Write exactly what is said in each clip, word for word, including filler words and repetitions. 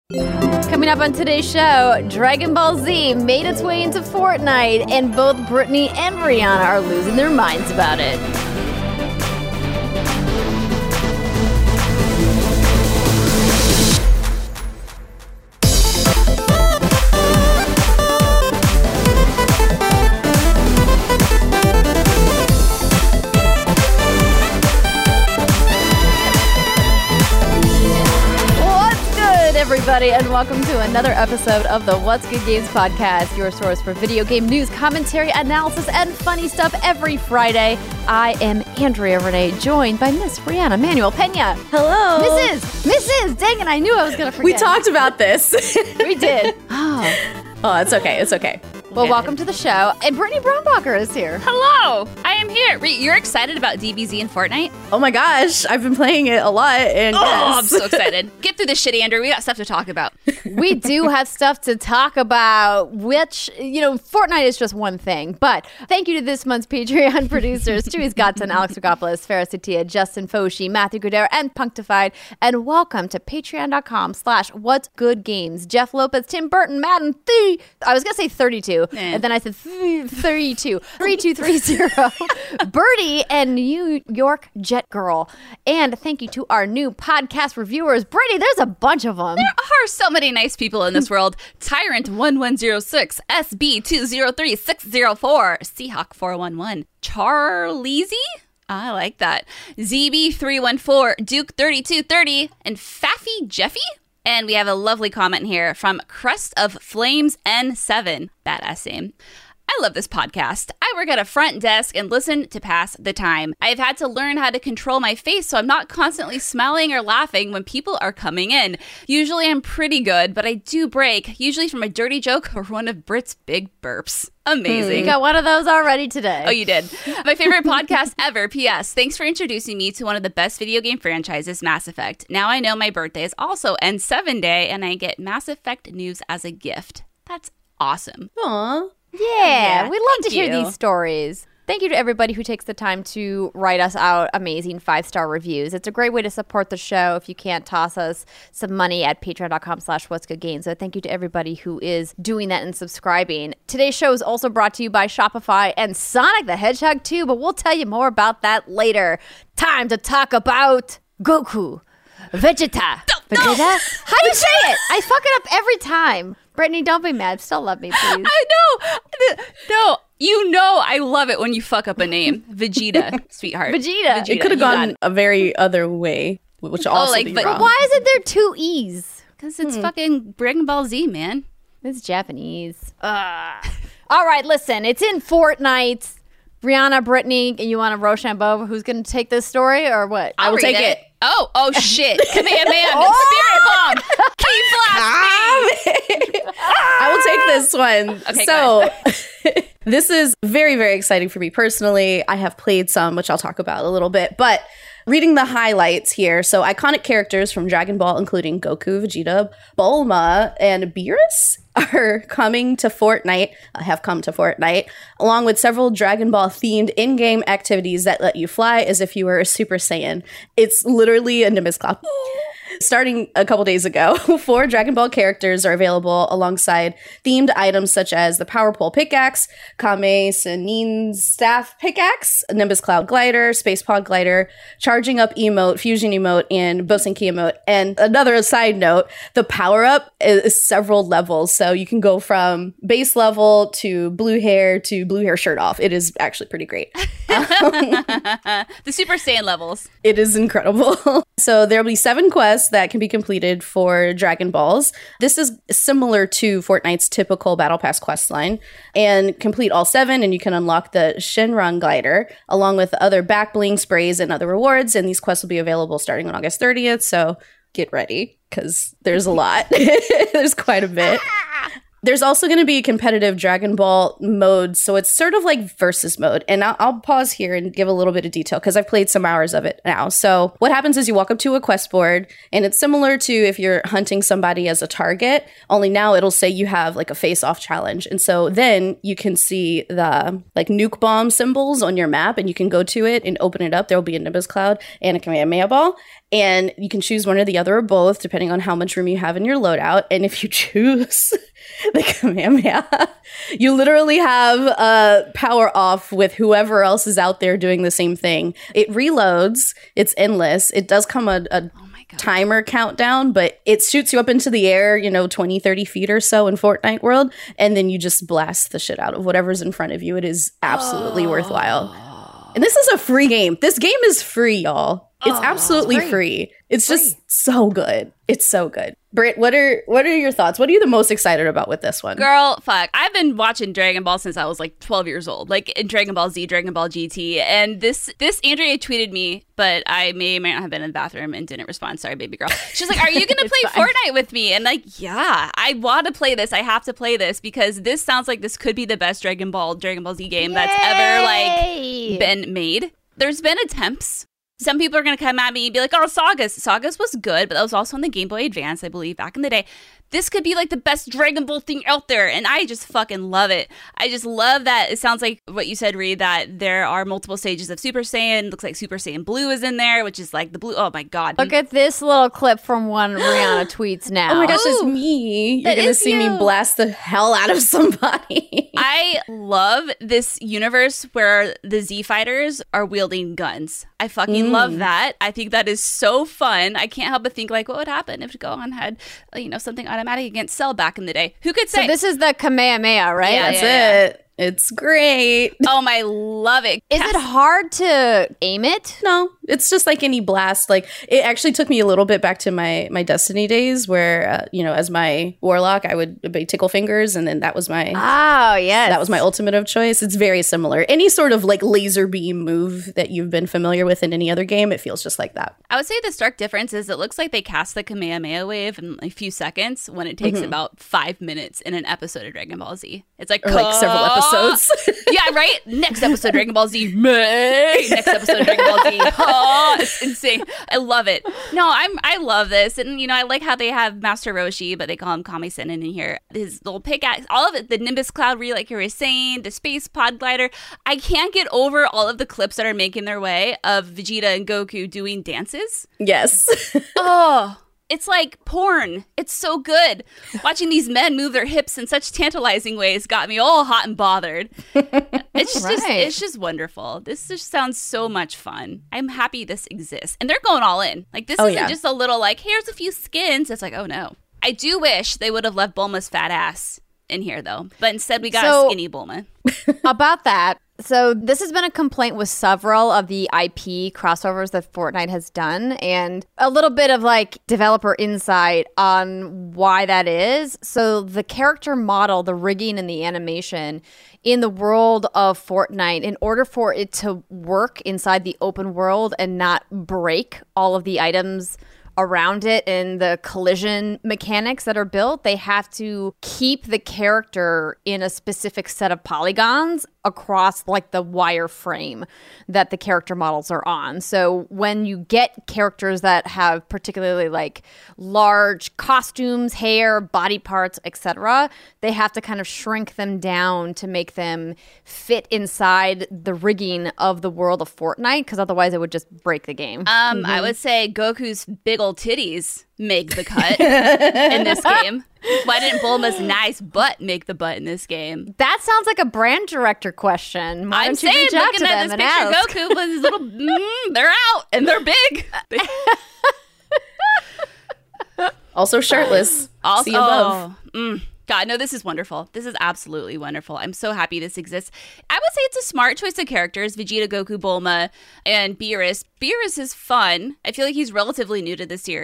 Coming up on today's show, Dragon Ball Z made its way into Fortnite, and both Brittany and Rihanna are losing their minds about it. Everybody, and welcome to another episode of the What's Good Games podcast, your source for video game news, commentary, analysis, and funny stuff every Friday. I am Andrea Renee, joined by Miss Rihanna Manuel Pena. Hello. Missus Missus Dang it, I knew I was going to forget. We talked about this. We did. Oh. Oh, it's okay. It's okay. Well, okay. Welcome to the show. And Brittany Brombacher is here. Hello. I am here. You're excited about D B Z and Fortnite? Oh my gosh. I've been playing it a lot. And oh, yes. I'm so excited. Get through this shit, Andrew. We got stuff to talk about. We do have stuff to talk about, which, you know, Fortnite is just one thing. But thank you to this month's Patreon producers, Chewy Scottson, Alex Rogopoulos, Farah Satia, Justin Foshi, Matthew Goodere, and Punctified. And welcome to patreon.com slash What's Good Games. Jeff Lopez, Tim Burton, Madden, three. I was going to say thirty-two. Eh. And then I said thirty-two. three two three zero. Birdie and New York Jet Girl. And thank you to our new podcast reviewers. Brittany, there's a bunch of them. There are so many nice people in this world. Tyrant one one zero six, S B two zero three six zero four, Seahawk four one one, Charleezy? I like that. Z B three one four, Duke thirty-two thirty, and Faffy Jeffy? And we have a lovely comment here from Crest of Flames N seven. Badass name. I love this podcast. I work at a front desk and listen to pass the time. I've had to learn how to control my face so I'm not constantly smiling or laughing when people are coming in. Usually I'm pretty good, but I do break, usually from a dirty joke or one of Brit's big burps. Amazing. You got one of those already today. Oh, you did. My favorite podcast ever. P S. Thanks for introducing me to one of the best video game franchises, Mass Effect. Now I know my birthday is also N seven Day, and I get Mass Effect news as a gift. That's awesome. Aw. Yeah, yeah, we love to you. hear these stories. Thank you to everybody who takes the time to write us out amazing five-star reviews. It's a great way to support the show if you can't toss us some money at patreon.com slash what's good games. So thank you to everybody who is doing that and subscribing. Today's show is also brought to you by Shopify and Sonic the Hedgehog too, but we'll tell you more about that later. Time to talk about Goku. Vegeta. No, Vegeta? no. How do you say it? I fuck it up every time. Brittany, don't be mad. Still love me, please. I know. No, you know I love it when you fuck up a name. Vegeta, sweetheart. Vegeta. Vegeta. It could have gone a very other way, which also like, be but- wrong. But why isn't there two E's? Because it's hmm. fucking Dragon Ball Z, man. It's Japanese. Uh. All right, listen. It's in Fortnite. Rihanna, Brittany, and you want a Rochambeau who's going to take this story or what? I'll I will take it. it. Oh, oh shit. Kamehameha. oh! Spirit bomb. Key flash. I will take this one. Okay, so this is very, very exciting for me personally. I have played some, which I'll talk about a little bit, but reading the highlights here. So iconic characters from Dragon Ball, including Goku, Vegeta, Bulma, and Beerus are coming to Fortnite, uh, have come to Fortnite, along with several Dragon Ball themed in-game activities that let you fly as if you were a Super Saiyan. It's literally a Nimbus Cloud. Starting a couple days ago, four Dragon Ball characters are available alongside themed items such as the Power Pole Pickaxe, Kame Senin's Staff Pickaxe, Nimbus Cloud Glider, Space Pod Glider, Charging Up Emote, Fusion Emote, and Bosenki Emote. And another side note, the power-up is several levels. So you can go from base level to blue hair to blue hair shirt off. It is actually pretty great. The Super Saiyan levels. It is incredible. So there will be seven quests that can be completed for Dragon Balls. This is similar to Fortnite's typical Battle Pass quest line. And complete all seven, and you can unlock the Shenron Glider, along with other back bling sprays and other rewards. And these quests will be available starting on August thirtieth. So get ready, because there's a lot. There's quite a bit. There's also going to be a competitive Dragon Ball mode, so it's sort of like versus mode. And I'll, I'll pause here and give a little bit of detail because I've played some hours of it now. So what happens is you walk up to a quest board, and it's similar to if you're hunting somebody as a target, only now it'll say you have like a face-off challenge. And so then you can see the like nuke bomb symbols on your map, and you can go to it and open it up. There will be a Nimbus Cloud and a Kamehameha Ball. And you can choose one or the other or both, depending on how much room you have in your loadout. And if you choose the Kamehameha, you literally have uh, power off with whoever else is out there doing the same thing. It reloads. It's endless. It does come a, a oh my God. timer countdown, but it shoots you up into the air, you know, twenty, thirty feet or so in Fortnite world. And then you just blast the shit out of whatever's in front of you. It is absolutely oh. worthwhile. And this is a free game. This game is free, y'all. It's oh, absolutely it's free. free. It's free. just so good. It's so good. Britt, what are what are your thoughts? What are you the most excited about with this one? Girl, fuck. I've been watching Dragon Ball since I was like twelve years old. Like in Dragon Ball Z, Dragon Ball G T. And this, this Andrea tweeted me, but I may or may not have been in the bathroom and didn't respond. Sorry, baby girl. She's like, are you going to play fine. Fortnite with me? And like, yeah, I want to play this. I have to play this because this sounds like this could be the best Dragon Ball, Dragon Ball Z game Yay! that's ever like been made. There's been attempts. Some people are going to come at me and be like, oh, Sagas. Sagas was good, but that was also on the Game Boy Advance, I believe, back in the day. This could be like the best Dragon Ball thing out there, and I just fucking love it. I just love that. It sounds like what you said, Reed, that there are multiple stages of Super Saiyan. Looks like Super Saiyan Blue is in there, which is like the blue. Oh my God. Look at this little clip from one Rihanna tweets now. Oh my gosh, it's me. You're going to see you. me blast the hell out of somebody. I love this universe where the Z Fighters are wielding guns. I fucking mm. love that. I think that is so fun. I can't help but think like, what would happen if Gohan had, you know, something automatic against Cell back in the day? Who could say? So this is the Kamehameha, right? Yeah, That's yeah, it. Yeah. It's great. Oh my, love it. Is Cass- it hard to aim it? No, it's just like any blast. Like it actually took me a little bit back to my my Destiny days, where uh, you know, as my warlock, I would be tickle fingers, and then that was my oh yes, that was my ultimate of choice. It's very similar. Any sort of like laser beam move that you've been familiar with in any other game, it feels just like that. I would say the stark difference is it looks like they cast the Kamehameha wave in a few seconds when it takes mm-hmm. about five minutes in an episode of Dragon Ball Z. It's like or like several episodes. Yeah, right? Next episode Dragon Ball Z. May. Next episode Dragon Ball Z. Oh, it's insane. I love it. No, I'm I love this. And you know, I like how they have Master Roshi, but they call him Kami-sen in here. His little pickaxe, all of it, the Nimbus Cloud Re, like you were saying, the space pod glider. I can't get over all of the clips that are making their way of Vegeta and Goku doing dances. Yes. Oh. It's like porn. It's so good. Watching these men move their hips in such tantalizing ways got me all hot and bothered. It's right. just it's just wonderful. This just sounds so much fun. I'm happy this exists. And they're going all in. Like this oh, isn't yeah. just a little like, here's a few skins. It's like, oh no. I do wish they would have left Bulma's fat ass in here though. But instead we got so, a skinny Bulma. About that. So this has been a complaint with several of the I P crossovers that Fortnite has done, and a little bit of like developer insight on why that is. So the character model, the rigging and the animation in the world of Fortnite, in order for it to work inside the open world and not break all of the items around it and the collision mechanics that are built, they have to keep the character in a specific set of polygons across like the wire frame that the character models are on. So when you get characters that have particularly like large costumes, hair, body parts, et cetera, they have to kind of shrink them down to make them fit inside the rigging of the world of Fortnite, because otherwise it would just break the game. Um, mm-hmm. I would say Goku's big old titties make the cut in this game. Why didn't Bulma's nice butt make the butt in this game? That sounds like a brand director question. Why I'm don't you saying, reach out looking to at them this and picture, ask? Goku with his little, mm, they're out and they're big. Also shirtless. Also, See above. Oh, mm. God, no, this is wonderful. This is absolutely wonderful. I'm so happy this exists. I would say it's a smart choice of characters. Vegeta, Goku, Bulma, and Beerus. Beerus is fun. I feel like he's relatively new to the series.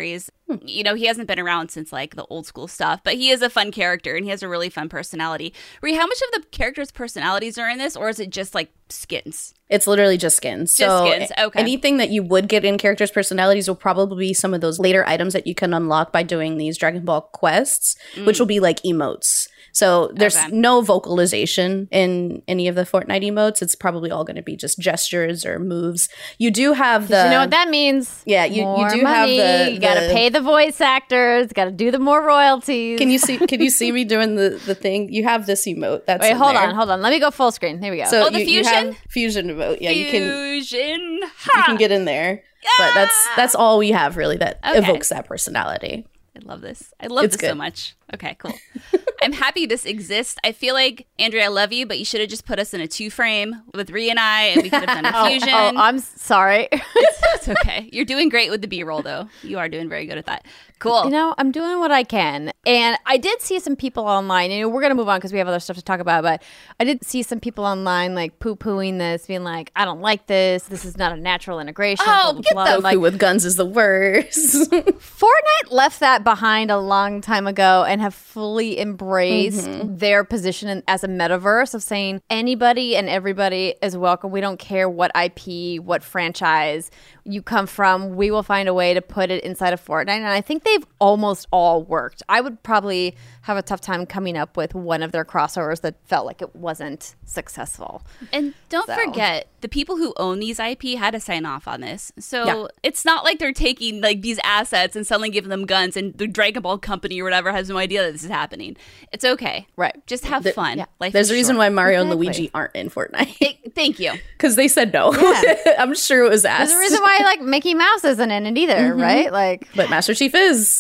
You know, he hasn't been around since like the old school stuff, but he is a fun character and he has a really fun personality. Ree, how much of the characters' personalities are in this, or is it just like skins? It's literally just skins. Just so skins, okay. Anything that you would get in characters' personalities will probably be some of those later items that you can unlock by doing these Dragon Ball quests, mm. which will be like emotes. So there's okay. no vocalization in any of the Fortnite emotes. It's probably all going to be just gestures or moves. You do have the... You know what that means? Yeah, you, more you do money. have the... You got to pay the voice actors. Got to do the more royalties. Can you see Can you see me doing the, the thing? You have this emote. That's Wait, hold there. on, hold on. Let me go full screen. Here we go. So oh, the you, fusion? You have fusion emote. Yeah, fusion. you can... You can get in there. Yeah! But that's that's all we have, really, that okay. evokes that personality. I love this. I love It's this good. so much. Okay, cool. I'm happy this exists. I feel like, Andrea, I love you, but you should have just put us in a two frame with Ree and I, and we could have done a fusion. Oh, oh, I'm sorry. it's, it's okay. You're doing great with the B-roll, though. You are doing very good at that. Cool. You know, I'm doing what I can. And I did see some people online, and we're going to move on because we have other stuff to talk about, but I did see some people online like poo-pooing this, being like, I don't like this. This is not a natural integration. Oh, blah, blah, get blah. the Goku like, with guns is the worst. Fortnite left that behind a long time ago and have fully embraced Mm-hmm. their position in, as a metaverse of saying anybody and everybody is welcome. We don't care what I P, what franchise you come from. We will find a way to put it inside of Fortnite. And I think they've almost all worked. I would probably have a tough time coming up with one of their crossovers that felt like it wasn't successful. And don't So. forget, the people who own these I P had to sign off on this. So Yeah. it's not like they're taking like these assets and suddenly giving them guns and the Dragon Ball company or whatever has no idea that this is happening. It's okay. Right. Just have The- fun. yeah. Life There's is a reason short. why Mario Exactly. and Luigi aren't in Fortnite. Th- Thank you. Because they said no. I'm sure it was asked. There's a reason why like Mickey Mouse isn't in it either, right? Like But Master Chief is.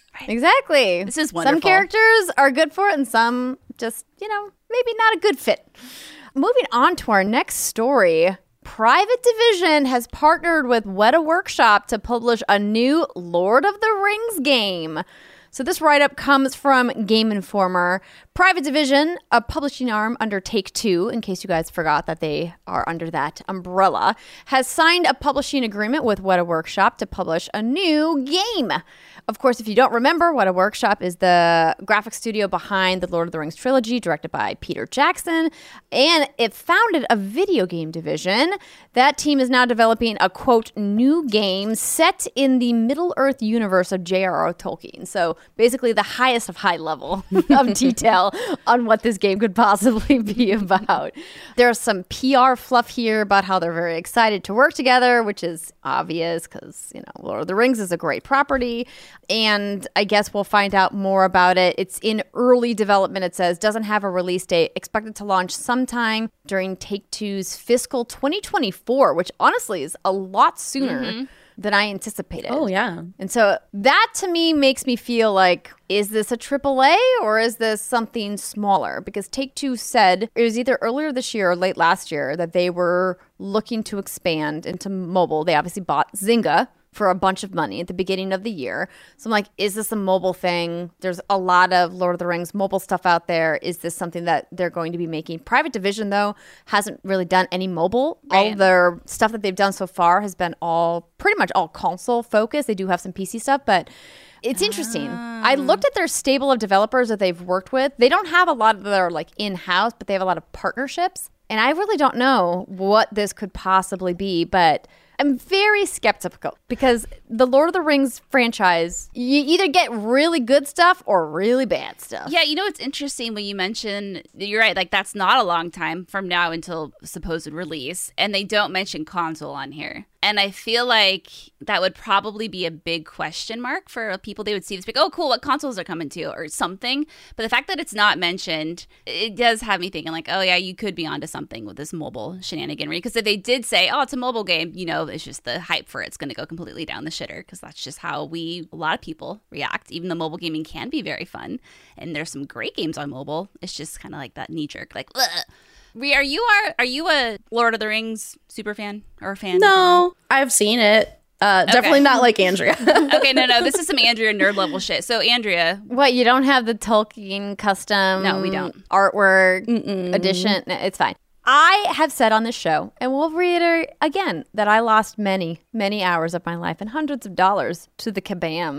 exactly. This is Some wonderful. characters are good for it and some just, you know, maybe not a good fit. Moving on to our next story. Private Division has partnered with Weta Workshop to publish a new Lord of the Rings game. So this write-up comes from Game Informer. Private Division, a publishing arm under Take-Two, in case you guys forgot that they are under that umbrella, has signed a publishing agreement with Weta Workshop to publish a new game. Of course, if you don't remember, Weta Workshop is the graphic studio behind the Lord of the Rings trilogy, directed by Peter Jackson, and it founded a video game division. That team is now developing a, quote, new game set in the Middle-earth universe of J R R Tolkien. So basically the highest of high level of detail on what this game could possibly be about. There's some P R fluff here about how they're very excited to work together, which is obvious because, you know, Lord of the Rings is a great property. And I guess we'll find out more about it. It's in early development, it says. Doesn't have a release date. Expected to launch sometime during Take-Two's fiscal twenty twenty-four, which honestly is a lot sooner mm-hmm. than I anticipated. Oh, yeah. And so that to me makes me feel like, is this a triple A or is this something smaller? Because Take-Two said it was either earlier this year or late last year that they were looking to expand into mobile. They obviously bought Zynga for a bunch of money at the beginning of the year. So I'm like, is this a mobile thing? There's a lot of Lord of the Rings mobile stuff out there. Is this something that they're going to be making? Private Division, though, hasn't really done any mobile. Right. All their stuff that they've done so far has been all pretty much all console focused. They do have some P C stuff, but it's interesting. I looked at their stable of developers that they've worked with. They don't have a lot that are like in-house, but they have a lot of partnerships. And I really don't know what this could possibly be, but I'm very skeptical because the Lord of the Rings franchise, you either get really good stuff or really bad stuff. Yeah, you know, it's interesting when you mention, you're right, like that's not a long time from now until supposed release. And they don't mention console on here. And I feel like that would probably be a big question mark for people. They would see this, like, oh, cool, what consoles are coming to or something. But the fact that it's not mentioned, it does have me thinking like, oh, yeah, you could be onto something with this mobile shenaniganry. Because if they did say, oh, it's a mobile game, you know, it's just the hype for it's going to go completely down the shitter because that's just how we, a lot of people react. Even though mobile gaming can be very fun. And there's some great games on mobile. It's just kind of like that knee jerk, like, ugh. Rhea, are you are are you a Lord of the Rings super fan or a fan? No, I've seen it. Uh, Okay. Definitely not like Andrea. Okay, no, no, this is some Andrea nerd level shit. So Andrea, What, you don't have the Tolkien custom No, we don't. artwork edition? No, it's fine. I have said on this show, and we'll reiterate again, that I lost many, many hours of my life and hundreds of dollars to the Kabam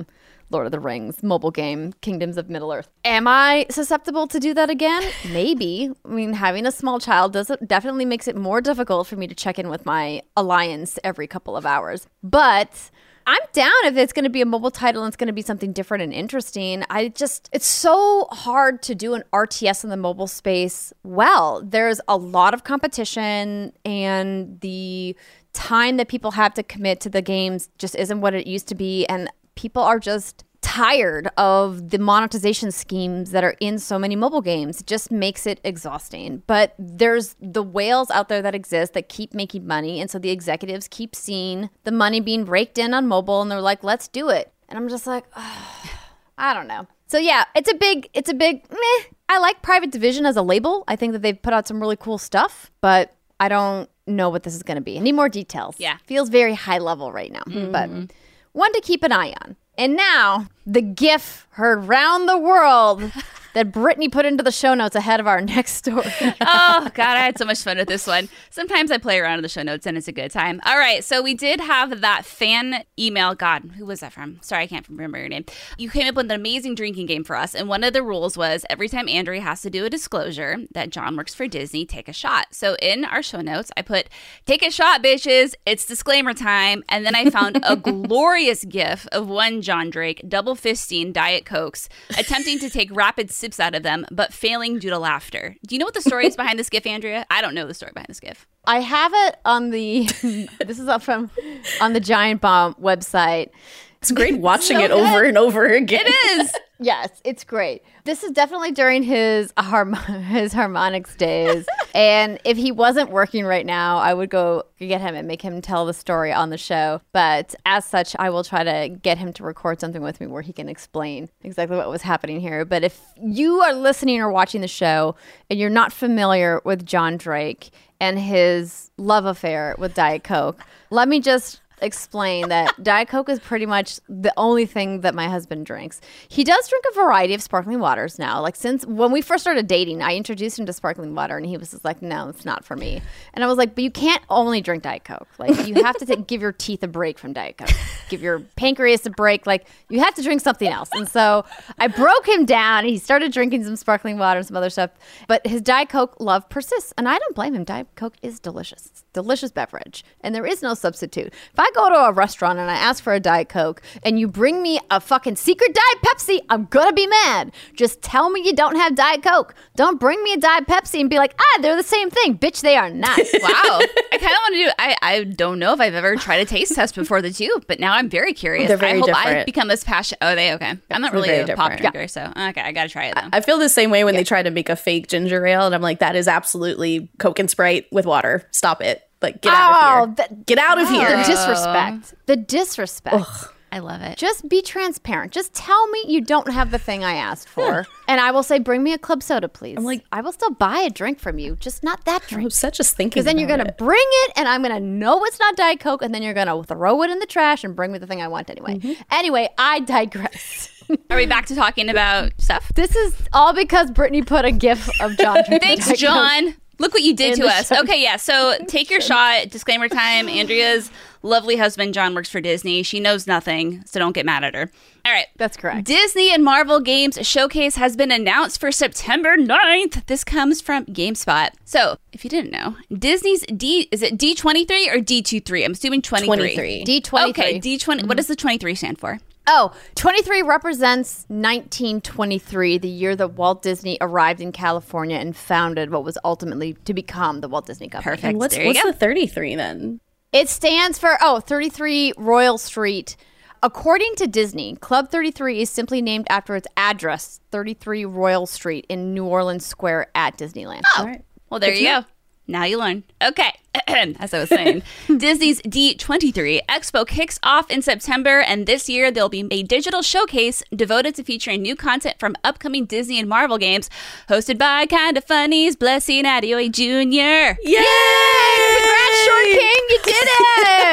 Lord of the Rings mobile game, Kingdoms of Middle-earth. Am I susceptible to do that again? Maybe. I mean, having a small child does it definitely makes it more difficult for me to check in with my alliance every couple of hours. But I'm down if it's going to be a mobile title and it's going to be something different and interesting. I just, it's so hard to do an R T S in the mobile space well. There's a lot of competition, and the time that people have to commit to the games just isn't what it used to be. And people are just tired of the monetization schemes that are in so many mobile games. It just makes it exhausting. But there's the whales out there that exist that keep making money. And so the executives keep seeing the money being raked in on mobile, and they're like, let's do it. And I'm just like, oh, I don't know. So yeah, it's a big, it's a big meh. I like Private Division as a label. I think that they've put out some really cool stuff, but I don't know what this is going to be. I need more details. Yeah. Feels very high level right now, mm-hmm. but one to keep an eye on. And now, the GIF heard round the world that Brittany put into the show notes ahead of our next story. Oh, God, I had so much fun with this one. Sometimes I play around in the show notes, and it's a good time. All right, so we did have that fan email. God, who was that from? Sorry, I can't remember your name. You came up with an amazing drinking game for us, and one of the rules was every time Andrea has to do a disclosure that John works for Disney, take a shot. So in our show notes, I put, take a shot, bitches. It's disclaimer time. And then I found a glorious gif of one John Drake double fisting Diet Cokes, attempting to take rapid sips out of them, but failing due to laughter. Do you know what the story is behind this gif, Andrea? I don't know the story behind this gif. I have it on the, this is up from, on the Giant Bomb website. It's great watching So it over good. and over again. It is. Yes, it's great. This is definitely during his harm- his harmonics days. And if he wasn't working right now, I would go get him and make him tell the story on the show. But as such, I will try to get him to record something with me where he can explain exactly what was happening here. But if you are listening or watching the show and you're not familiar with John Drake and his love affair with Diet Coke, let me just explain that Diet Coke is pretty much the only thing that my husband drinks. He does drink a variety of sparkling waters now. Like, since when we first started dating, I introduced him to sparkling water, and he was just like, no, it's not for me. And I was like, but you can't only drink Diet Coke. Like, you have to take, give your teeth a break from Diet Coke. Give your pancreas a break. Like, you have to drink something else. And so I broke him down, and he started drinking some sparkling water and some other stuff. But his Diet Coke love persists, and I don't blame him. Diet Coke is delicious. It's a delicious beverage, and there is no substitute. If I go to a restaurant and I ask for a Diet Coke and you bring me a fucking secret Diet Pepsi, I'm gonna be mad. Just tell me you don't have Diet Coke. Don't bring me a Diet Pepsi and be like, ah, they're the same thing. Bitch, they are not. Wow. I kind of want to do I, I don't know if I've ever tried a taste test before the two, but now I'm very curious. They're very I hope different. I become as passionate. Oh, they okay. I'm not They're really very a pop different. drinker, so okay, I gotta try it though. I feel the same way when they try to make a fake ginger ale, and I'm like, that is absolutely Coke and Sprite with water. Stop it. Like, get out Oh, of here. that- Get out of The here. disrespect. The disrespect. I love it. Just be transparent. Just tell me you don't have the thing I asked for. And I will say, bring me a club soda, please. I'm like- I will still buy a drink from you, just not that I'm drink. upset just thinking Because then you're about going to it. bring it, and I'm going to know it's not Diet Coke, and then you're going to throw it in the trash and bring me the thing I want anyway. Mm-hmm. Anyway, I digress. Are we back to talking about stuff? This is all because Brittany put a gif of John. drinking Thanks, Diet Coke. John. Look what you did In to the us. show. Okay, yeah. So take your shot. Disclaimer time. Andrea's lovely husband, John, works for Disney. She knows nothing, so don't get mad at her. All right. That's correct. Disney and Marvel Games Showcase has been announced for September ninth. This comes from GameSpot. So, if you didn't know, Disney's D, is it D twenty-three or D twenty-three? I'm assuming twenty-three. twenty-three. D twenty-three. Okay, D twenty. What does the twenty-three stand for? Oh, twenty-three represents nineteen twenty-three, the year that Walt Disney arrived in California and founded what was ultimately to become the Walt Disney Company. Perfect. And what's There you what's go. the thirty-three then? It stands for, oh, thirty-three Royal Street. According to Disney, Club thirty-three is simply named after its address, thirty-three Royal Street in New Orleans Square at Disneyland. Oh, All right. well, there Good you to know. go. Now you learn. Okay. As I was saying, Disney's D twenty-three Expo kicks off in September, and this year there'll be a digital showcase devoted to featuring new content from upcoming Disney and Marvel games, hosted by Kinda Funny's Blessing Adeoye Junior Yay! Congrats, Short King, you did it!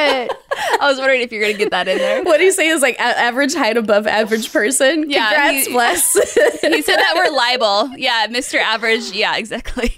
I was wondering if you're going to get that in there. What he's saying is like a- average height above average person. Yeah, Congrats, he- bless. He said that we're liable. Yeah, Mister Average. Yeah, exactly.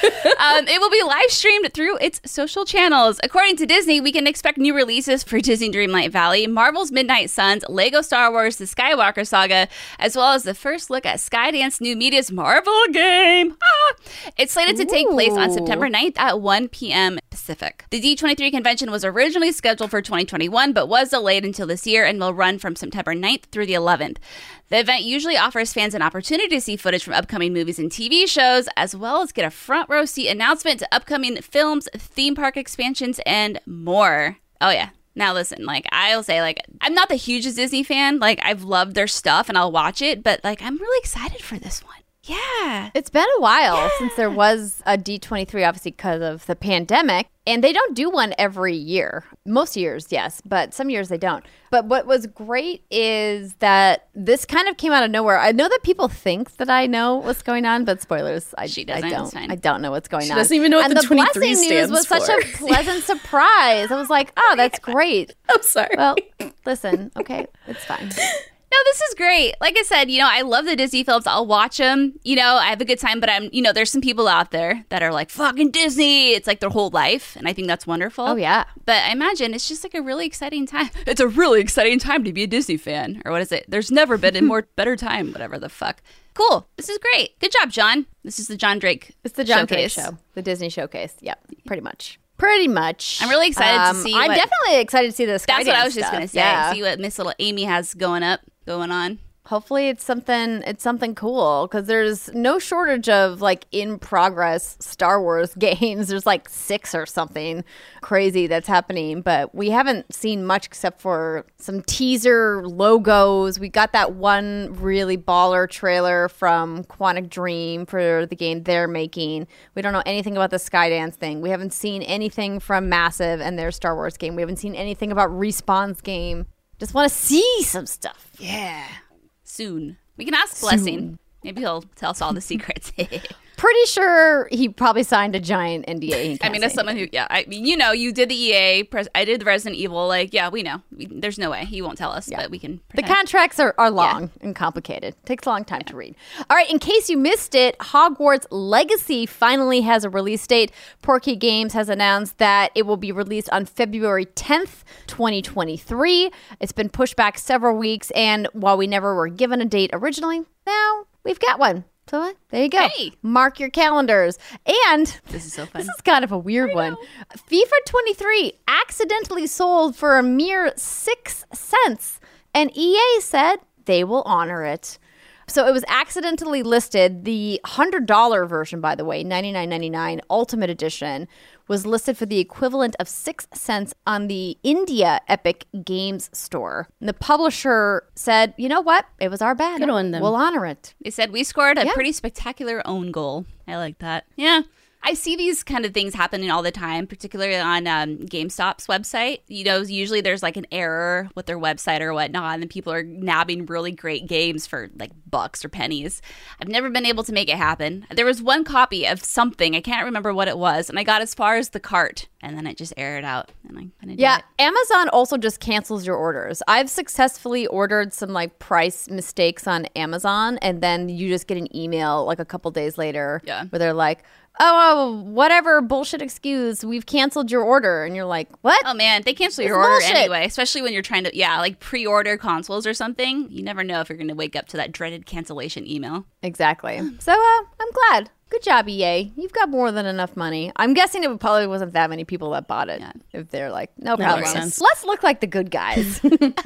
um, it will be live streamed through its social channels. According to Disney, we can expect new releases for Disney Dreamlight Valley, Marvel's Midnight Suns, Lego Star Wars, The Skywalker Saga, as well as the first look at Skydance New Media's Marvel game. Ah! It's slated to take place on Ooh. September ninth at one p.m. Pacific. The D twenty-three convention was originally scheduled for twenty twenty-one, but was delayed until this year and will run from September ninth through the eleventh. The event usually offers fans an opportunity to see footage from upcoming movies and T V shows, as well as get a front row seat announcement to upcoming films, theme park expansions, and more. Oh yeah. Now listen, like I'll say, like I'm not the hugest Disney fan. Like I've loved their stuff and I'll watch it, but like I'm really excited for this one. Yeah. It's been a while since there was a D twenty-three, obviously because of the pandemic. And they don't do one every year. Most years, yes, but some years they don't. But what was great is that this kind of came out of nowhere. I know that people think that I know what's going on, but spoilers, I, She doesn't, I it's don't. fine. I don't know what's going She on. doesn't even know what and the the twenty-three blessing news stands was such a for. pleasant surprise. I was like, oh, that's great. I'm sorry. Well, listen, okay, it's fine. No, this is great. Like I said, you know, I love the Disney films. I'll watch them. You know, I have a good time, but I'm, you know, there's some people out there that are like, fucking Disney. It's like their whole life. And I think that's wonderful. Oh, yeah. But I imagine it's just like a really exciting time. It's a really exciting time to be a Disney fan. Or what is it? There's never been a more better time, whatever the fuck. Cool. This is great. Good job, John. This is the John Drake It's the John Drake showcase. show, the Disney showcase. Yep, pretty much. Pretty much. I'm really excited to see I'm what- definitely excited to see the Skydance That's what I was just stuff. going to say. Yeah. See what Miss Little Amy has going up, going on. Hopefully it's something it's something cool because there's no shortage of like in progress Star Wars games. There's like six or something crazy that's happening, but we haven't seen much except for some teaser logos. We got that one really baller trailer from Quantic Dream for the game they're making. We don't know anything about the Skydance thing. We haven't seen anything from Massive and their Star Wars game. We haven't seen anything about Respawn's game. Just want to see some stuff. Yeah. Soon. We can ask Blessing. Maybe he'll tell us all the secrets. Pretty sure he probably signed a giant N D A. He I can't mean, say as someone anything. who, yeah, I mean, you know, you did the E A, pres- I did the Resident Evil. Like, yeah, we know. We, there's no way he won't tell us, but we can. The pretend. contracts are, are long and complicated. Takes a long time to read. All right, in case you missed it, Hogwarts Legacy finally has a release date. Portkey Games has announced that it will be released on February tenth, twenty twenty-three. It's been pushed back several weeks, and while we never were given a date originally, now we've got one. So uh, there you go. Hey. Mark your calendars. And This is so fun. this is kind of a weird one. FIFA twenty-three accidentally sold for a mere six cents. And E A said they will honor it. So it was accidentally listed. The one hundred dollars version, by the way, ninety-nine ninety-nine Ultimate Edition, was listed for the equivalent of six cents on the India Epic Games Store. And the publisher said, you know what? It was our bad. Good on them. We'll honor it. They said we scored a Yeah. pretty spectacular own goal. I like that. Yeah. I see these kind of things happening all the time, particularly on um, GameStop's website. You know, usually there's like an error with their website or whatnot, and then people are nabbing really great games for like bucks or pennies. I've never been able to make it happen. There was one copy of something, I can't remember what it was, and I got as far as the cart, and then it just errored out, and I couldn't do Yeah, it. Amazon also just cancels your orders. I've successfully ordered some like price mistakes on Amazon, and then you just get an email like a couple days later Yeah. where they're like, oh, whatever bullshit excuse, we've canceled your order. And you're like, what? Oh man, they cancel your It's order bullshit. anyway, especially when you're trying to, yeah, like pre-order consoles or something. You never know if you're going to wake up to that dreaded cancellation email. Exactly. So uh, I'm glad. Good job, E A. You've got more than enough money. I'm guessing it probably wasn't that many people that bought it. Yeah. If they're like, no That problem. makes sense. Let's look like the good guys.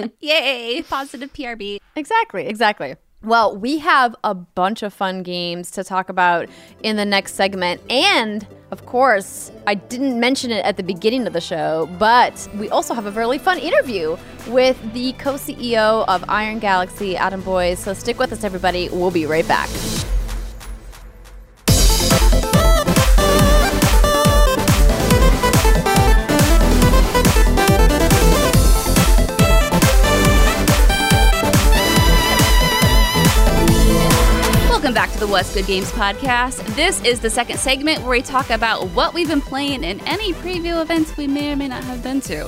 Yay, positive P R B. Exactly, exactly. Well, we have a bunch of fun games to talk about in the next segment. And, of course, I didn't mention it at the beginning of the show, but we also have a really fun interview with the co-C E O of Iron Galaxy, Adam Boyes. So stick with us, everybody. We'll be right back. Welcome back to the What's Good Games podcast. This is the second segment where we talk about what we've been playing and any preview events we may or may not have been to.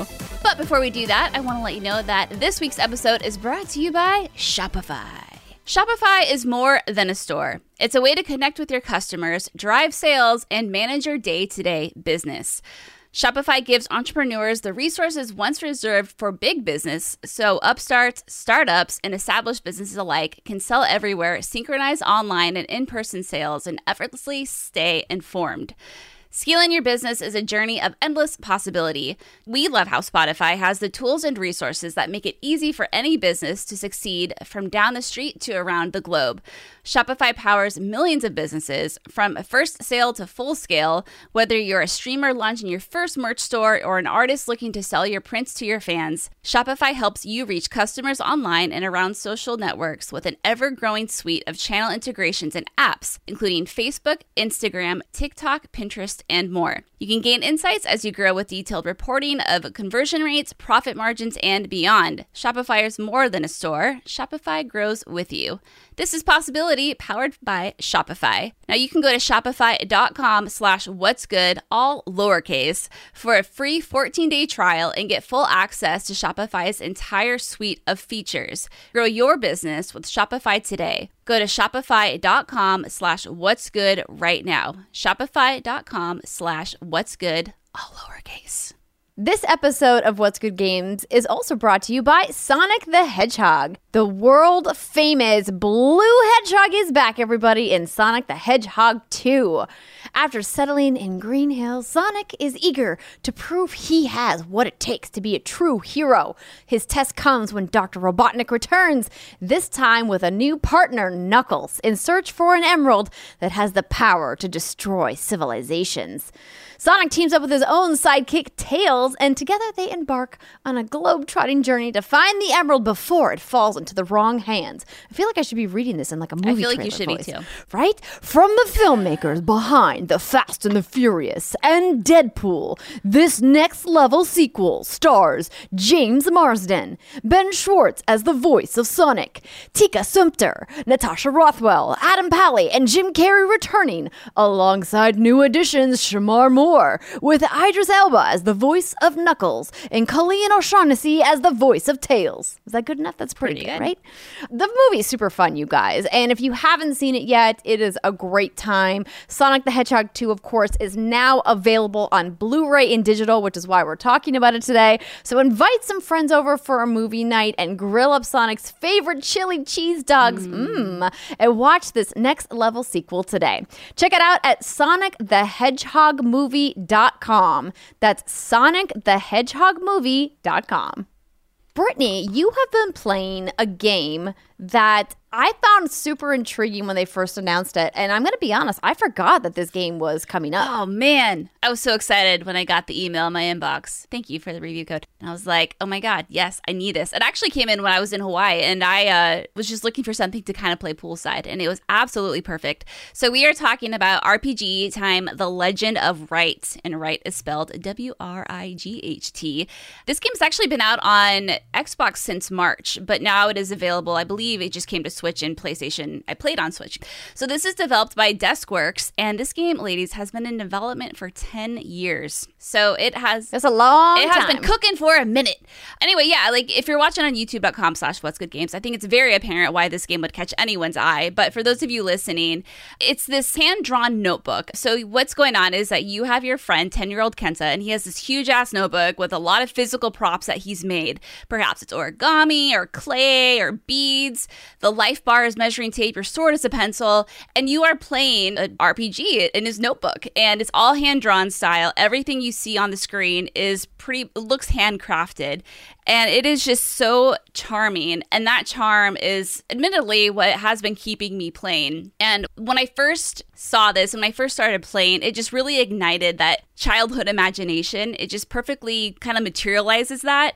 But before we do that, I want to let you know that this week's episode is brought to you by Shopify. Shopify is more than a store. It's a way to connect with your customers, drive sales, and manage your day-to-day business. Shopify gives entrepreneurs the resources once reserved for big business, so upstarts, startups, and established businesses alike can sell everywhere, synchronize online and in-person sales, and effortlessly stay informed. Scaling your business is a journey of endless possibility. We love how Spotify has the tools and resources that make it easy for any business to succeed from down the street to around the globe. Shopify powers millions of businesses from first sale to full scale, whether you're a streamer launching your first merch store or an artist looking to sell your prints to your fans. Shopify helps you reach customers online and around social networks with an ever-growing suite of channel integrations and apps, including Facebook, Instagram, TikTok, Pinterest, and more. You can gain insights as you grow with detailed reporting of conversion rates, profit margins, and beyond. Shopify is more than a store. Shopify grows with you. This is Possibility, powered by Shopify. Now you can go to shopify.com slash what's good, all lowercase, for a free fourteen-day trial and get full access to Shopify's entire suite of features. Grow your business with Shopify today. Go to shopify.com slash what's good right now. Shopify.com slash what's good, all lowercase. This episode of What's Good Games is also brought to you by Sonic the Hedgehog. The world famous blue hedgehog is back, everybody, in Sonic the Hedgehog two. After settling in Green Hill, Sonic is eager to prove he has what it takes to be a true hero. His test comes when Doctor Robotnik returns, this time with a new partner, Knuckles, in search for an emerald that has the power to destroy civilizations. Sonic teams up with his own sidekick, Tails, and together they embark on a globe-trotting journey to find the emerald before it falls into the wrong hands. I feel like I should be reading this in like a movie I feel like you should voice, be too. Right? From the filmmakers behind The Fast and the Furious and Deadpool, this next-level sequel stars James Marsden, Ben Schwartz as the voice of Sonic, Tika Sumpter, Natasha Rothwell, Adam Pally, and Jim Carrey returning, alongside new additions Shamar Moore, with Idris Elba as the voice of Knuckles and Colleen O'Shaughnessy as the voice of Tails. Is that good enough? That's pretty, pretty good, good, right? The movie is super fun, you guys. And if you haven't seen it yet, it is a great time. Sonic the Hedgehog two, of course, is now available on Blu-ray and digital, which is why we're talking about it today. So invite some friends over for a movie night and grill up Sonic's favorite chili cheese dogs. Mmm. Mm, and watch this next level sequel today. Check it out at Sonic the Hedgehog movie dot com. That's Sonic the Hedgehog movie dot com. Brittany, you have been playing a game that I found super intriguing when they first announced it. And I'm going to be honest, I forgot that this game was coming up. Oh, man. I was so excited when I got the email in my inbox. Thank you for the review code. And I was like, oh, my God, yes, I need this. It actually came in when I was in Hawaii, and I uh, was just looking for something to kind of play poolside, and it was absolutely perfect. So we are talking about R P G time, The Legend of Wright, and Wright is spelled W R I G H T. This game's actually been out on Xbox since March, but now it is available. I believe it just came to Switch and PlayStation. I played on Switch. So this is developed by Deskworks, and this game, ladies, has been in development for ten years. So it has... That's a long It has time. been cooking for a minute. Anyway, yeah, like if you're watching on youtube.com slash what's good games, I think it's very apparent why this game would catch anyone's eye. But for those of you listening, it's this hand-drawn notebook. So what's going on is that you have your friend, ten-year-old Kenta, and he has this huge-ass notebook with a lot of physical props that he's made. Perhaps it's origami or clay or beads. The life bar is measuring tape. Your sword is a pencil. And you are playing an R P G in his notebook. And it's all hand-drawn style. Everything you see on the screen is pretty, looks handcrafted. And it is just so charming. And that charm is admittedly what has been keeping me playing. And when I first saw this, when I first started playing, it just really ignited that childhood imagination. It just perfectly kind of materializes that.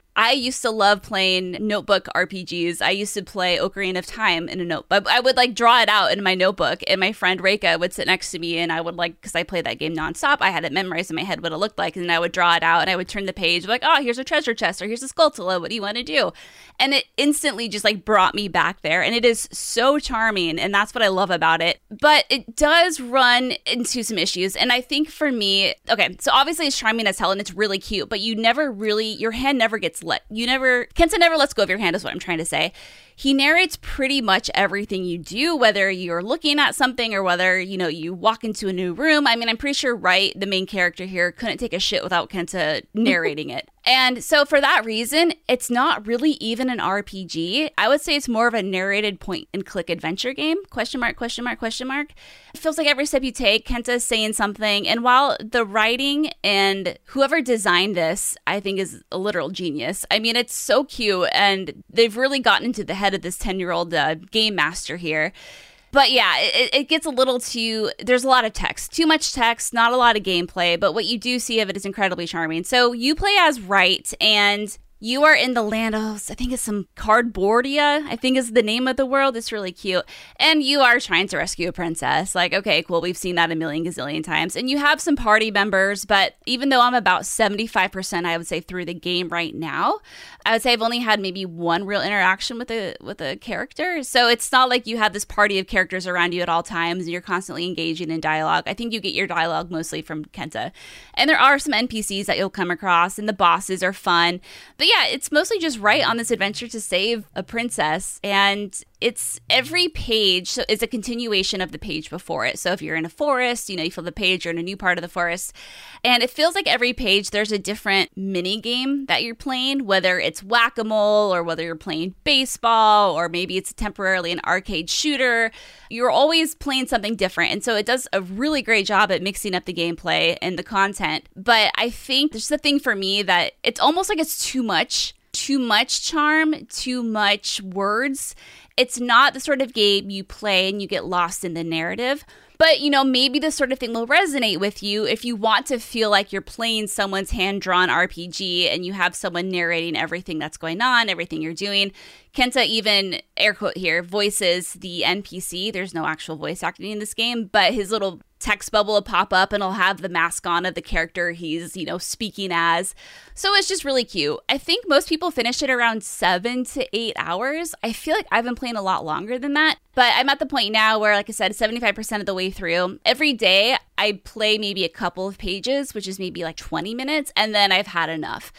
I used to love playing notebook R P Gs. I used to play Ocarina of Time in a notebook. I would like draw it out in my notebook, and my friend Reika would sit next to me, and I would like, because I played that game nonstop, I had it memorized in my head what it looked like, and I would draw it out, and I would turn the page like, oh, here's a treasure chest, or here's a Skulltula, what do you want to do? And it instantly just like brought me back there, and it is so charming, and that's what I love about it. But it does run into some issues, and I think for me, okay, so obviously it's charming as hell, and it's really cute, but you never really, your hand never gets let, you never, Kenta never lets go of your hand is what I'm trying to say. He narrates pretty much everything you do, whether you're looking at something or whether, you know, you walk into a new room. I mean, I'm pretty sure Wright, the main character here, couldn't take a shit without Kenta narrating it. And so for that reason, it's not really even an R P G. I would say it's more of a narrated point and click adventure game. Question mark, question mark, question mark. It feels like every step you take, Kenta is saying something. And while the writing and whoever designed this, I think is a literal genius. I mean, it's so cute, and they've really gotten into the head of this ten-year-old uh, game master here. But yeah, it, it gets a little too, there's a lot of text, too much text, not a lot of gameplay, but what you do see of it is incredibly charming. So you play as Wright, and you are in the land of, I think it's some Cardboardia, I think is the name of the world. It's really cute. And you are trying to rescue a princess. Like, okay, cool. We've seen that a million gazillion times. And you have some party members, but even though I'm about seventy-five percent, I would say, through the game right now, I would say I've only had maybe one real interaction with a with a character. So it's not like you have this party of characters around you at all times and you're constantly engaging in dialogue. I think you get your dialogue mostly from Kenta. And there are some N P Cs that you'll come across, and the bosses are fun. But yeah, it's mostly just Wright on this adventure to save a princess, and it's every page so is a continuation of the page before it. So if you're in a forest, you know, you feel the page, you're in a new part of the forest, and it feels like every page there's a different mini game that you're playing, whether it's whack-a-mole or whether you're playing baseball or maybe it's temporarily an arcade shooter. You're always playing something different, and so it does a really great job at mixing up the gameplay and the content. But I think there's the thing for me that it's almost like it's too much too much charm, too much words. It's not the sort of game you play and you get lost in the narrative. But, you know, maybe this sort of thing will resonate with you if you want to feel like you're playing someone's hand-drawn R P G and you have someone narrating everything that's going on, everything you're doing. Kenta even, air quote here, voices the N P C. There's no actual voice acting in this game, but his little text bubble will pop up and he'll have the mask on of the character he's, you know, speaking as. So it's just really cute. I think most people finish it around seven to eight hours. I feel like I've been playing a lot longer than that, but I'm at the point now where, like I said, seventy-five percent of the way through. Every day I play maybe a couple of pages, which is maybe like twenty minutes, and then I've had enough.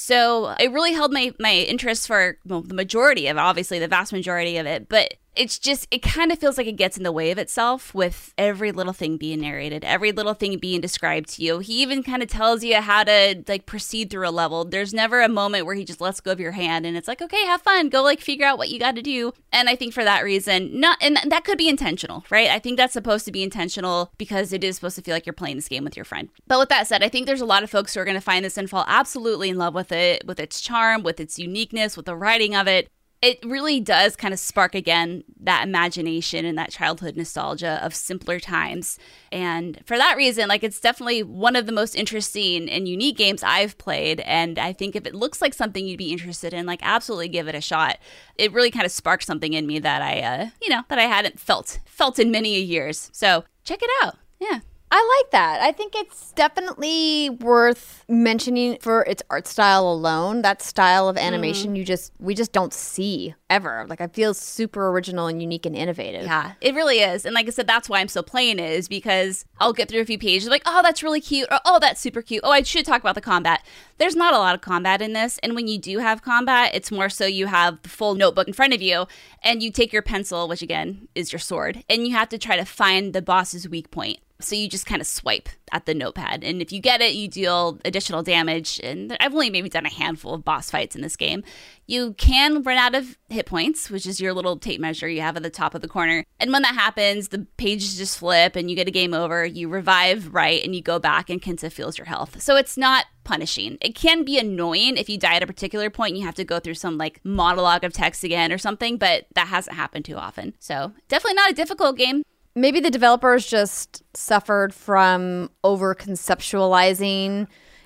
So it really held my, my interest for, well, the majority of it, obviously the vast majority of it, but it's just, it kind of feels like it gets in the way of itself with every little thing being narrated, every little thing being described to you. He even kind of tells you how to like proceed through a level. There's never a moment where he just lets go of your hand and it's like, okay, have fun, go like figure out what you got to do. And I think for that reason, not, and that could be intentional, right? I think that's supposed to be intentional because it is supposed to feel like you're playing this game with your friend. But with that said, I think there's a lot of folks who are going to find this and fall absolutely in love with it, with its charm, with its uniqueness, with the writing of it. It really does kind of spark again that imagination and that childhood nostalgia of simpler times. And for that reason, like, it's definitely one of the most interesting and unique games I've played. And I think if it looks like something you'd be interested in, like, absolutely give it a shot. It really kind of sparked something in me that I, uh, you know, that I hadn't felt, felt in many years. So check it out. Yeah. I like that. I think it's definitely worth mentioning for its art style alone. That style of animation, mm. you just we just don't see ever. Like, it feels super original and unique and innovative. Yeah, it really is. And like I said, that's why I'm still playing it, is because I'll get through a few pages like, oh, that's really cute, or oh, that's super cute. Oh, I should talk about the combat. There's not a lot of combat in this, and when you do have combat, it's more so you have the full notebook in front of you, and you take your pencil, which again is your sword, and you have to try to find the boss's weak point. So you just kind of swipe at the notepad. And if you get it, you deal additional damage. And I've only maybe done a handful of boss fights in this game. You can run out of hit points, which is your little tape measure you have at the top of the corner. And when that happens, the pages just flip and you get a game over. You revive Wright and you go back and Kenta feels your health. So it's not punishing. It can be annoying if you die at a particular point and you have to go through some like monologue of text again or something, but that hasn't happened too often. So definitely not a difficult game. Maybe the developers just suffered from over-conceptualizing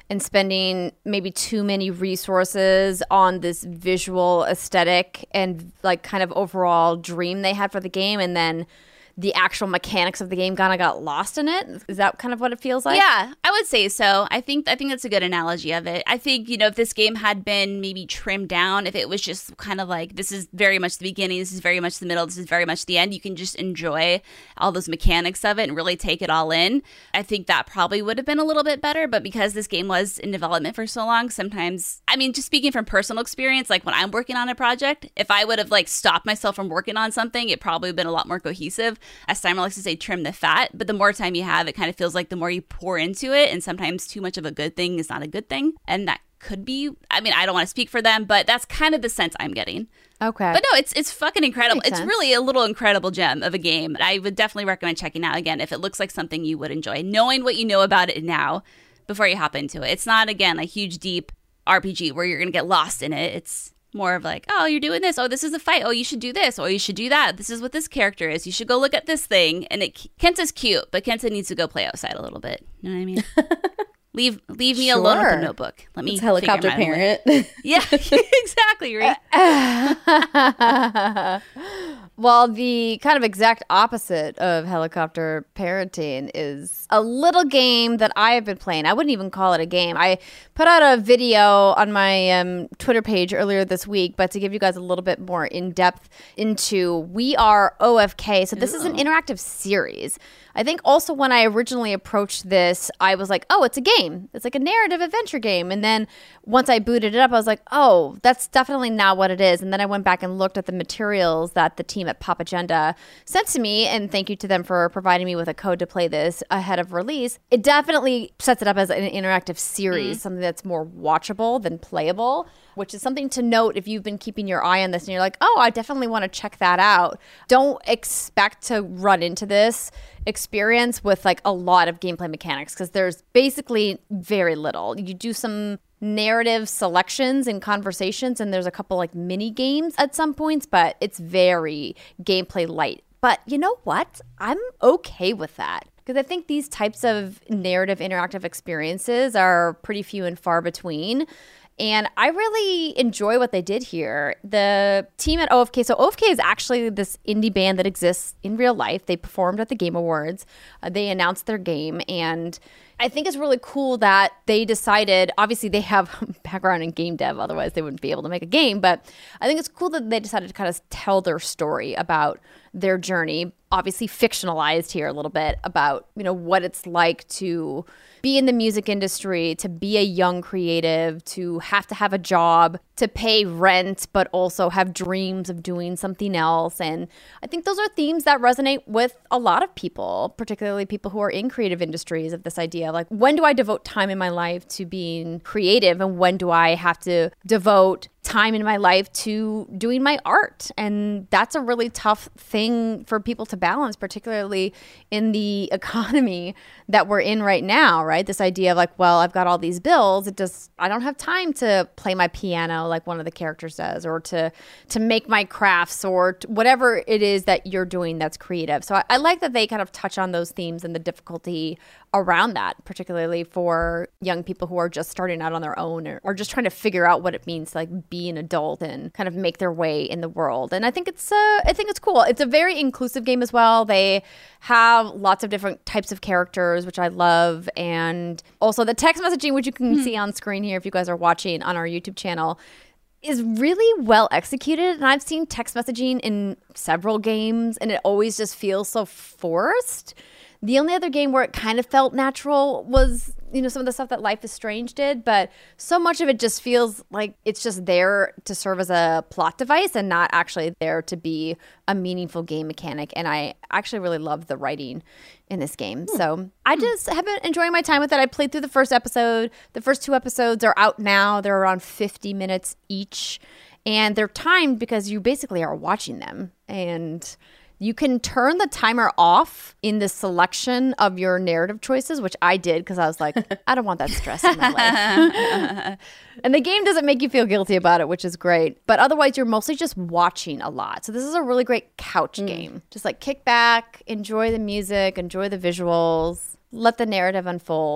and spending maybe too many resources on this visual aesthetic and like kind of overall dream they had for the game, and then the actual mechanics of the game kind of got lost in it. Is that kind of what it feels like? Yeah, I would say so. I think I think that's a good analogy of it. I think, you know, if this game had been maybe trimmed down, if it was just kind of like, this is very much the beginning, this is very much the middle, this is very much the end, you can just enjoy all those mechanics of it and really take it all in, I think that probably would have been a little bit better. But because this game was in development for so long, sometimes, I mean, just speaking from personal experience, like when I'm working on a project, if I would have like stopped myself from working on something, it probably would have been a lot more cohesive. As Steimer likes to say, trim the fat, but the more time you have, it kind of feels like the more you pour into it, and sometimes too much of a good thing is not a good thing, and that could be, I mean, I don't want to speak for them, but that's kind of the sense I'm getting. Okay. But no, it's it's fucking incredible. Makes It's sense. really a little incredible gem of a game. I would definitely recommend checking out again if it looks like something you would enjoy, knowing what you know about it now before you hop into it. It's not, again, a huge, deep R P G where you're going to get lost in it. It's more of like, oh, you're doing this. Oh, this is a fight. Oh, you should do this. Oh, you should do that. This is what this character is. You should go look at this thing. And it Kenta's cute, but Kenta needs to go play outside a little bit. You know what I mean? leave leave me Sure. alone with the notebook. Let me It's helicopter figure my own way. parent. Yeah, exactly. Right. Well, the kind of exact opposite of helicopter parenting is a little game that I have been playing. I wouldn't even call it a game. I put out a video on my um, Twitter page earlier this week, but to give you guys a little bit more in-depth into We Are O F K. So this is an interactive series. I think also when I originally approached this, I was like, oh, it's a game. It's like a narrative adventure game. And then once I booted it up, I was like, oh, that's definitely not what it is. And then I went back and looked at the materials that the team at Pop Agenda sent to me. And thank you to them for providing me with a code to play this ahead of release. It definitely sets it up as an interactive series, mm. something that's more watchable than playable, which is something to note if you've been keeping your eye on this and you're like, oh, I definitely want to check that out. Don't expect to run into this experience with like a lot of gameplay mechanics, because there's basically very little. You do some narrative selections and conversations, and there's a couple like mini games at some points, but it's very gameplay light. But you know what? I'm okay with that, because I think these types of narrative interactive experiences are pretty few and far between. And I really enjoy what they did here. The team at O F K, so O F K is actually this indie band that exists in real life. They performed at the Game Awards. Uh, they announced their game. And I think it's really cool that they decided, obviously they have background in game dev, otherwise they wouldn't be able to make a game. But I think it's cool that they decided to kind of tell their story about their journey, obviously fictionalized here a little bit, about, you know, what it's like to be in the music industry, to be a young creative, to have to have a job, to pay rent, but also have dreams of doing something else. And I think those are themes that resonate with a lot of people, particularly people who are in creative industries, of this idea of like, when do I devote time in my life to being creative, and when do I have to devote time in my life to doing my art? And that's a really tough thing for people to balance, particularly in the economy that we're in right now, right? This idea of like, well, I've got all these bills. It just, I don't have time to play my piano like one of the characters does, or to to make my crafts, or to whatever it is that you're doing that's creative. So I, I like that they kind of touch on those themes and the difficulty around that, particularly for young people who are just starting out on their own, or, or just trying to figure out what it means to like be an adult and kind of make their way in the world. And I think it's uh, I think it's cool. It's a very inclusive game as well. They have lots of different types of characters, which I love. And also the text messaging, which you can mm. see on screen here if you guys are watching on our YouTube channel, is really well executed. And I've seen text messaging in several games, and it always just feels so forced. The only other game where it kind of felt natural was, you know, some of the stuff that Life is Strange did, but so much of it just feels like it's just there to serve as a plot device and not actually there to be a meaningful game mechanic. And I actually really love the writing in this game. Hmm. So I just have been enjoying my time with it. I played through the first episode. The first two episodes are out now. They're around fifty minutes each, and they're timed because you basically are watching them. And you can turn the timer off in the selection of your narrative choices, which I did because I was like, I don't want that stress in my life. And the game doesn't make you feel guilty about it, which is great. But otherwise, you're mostly just watching a lot. So this is a really great couch mm. game. Just like kick back, enjoy the music, enjoy the visuals, let the narrative unfold.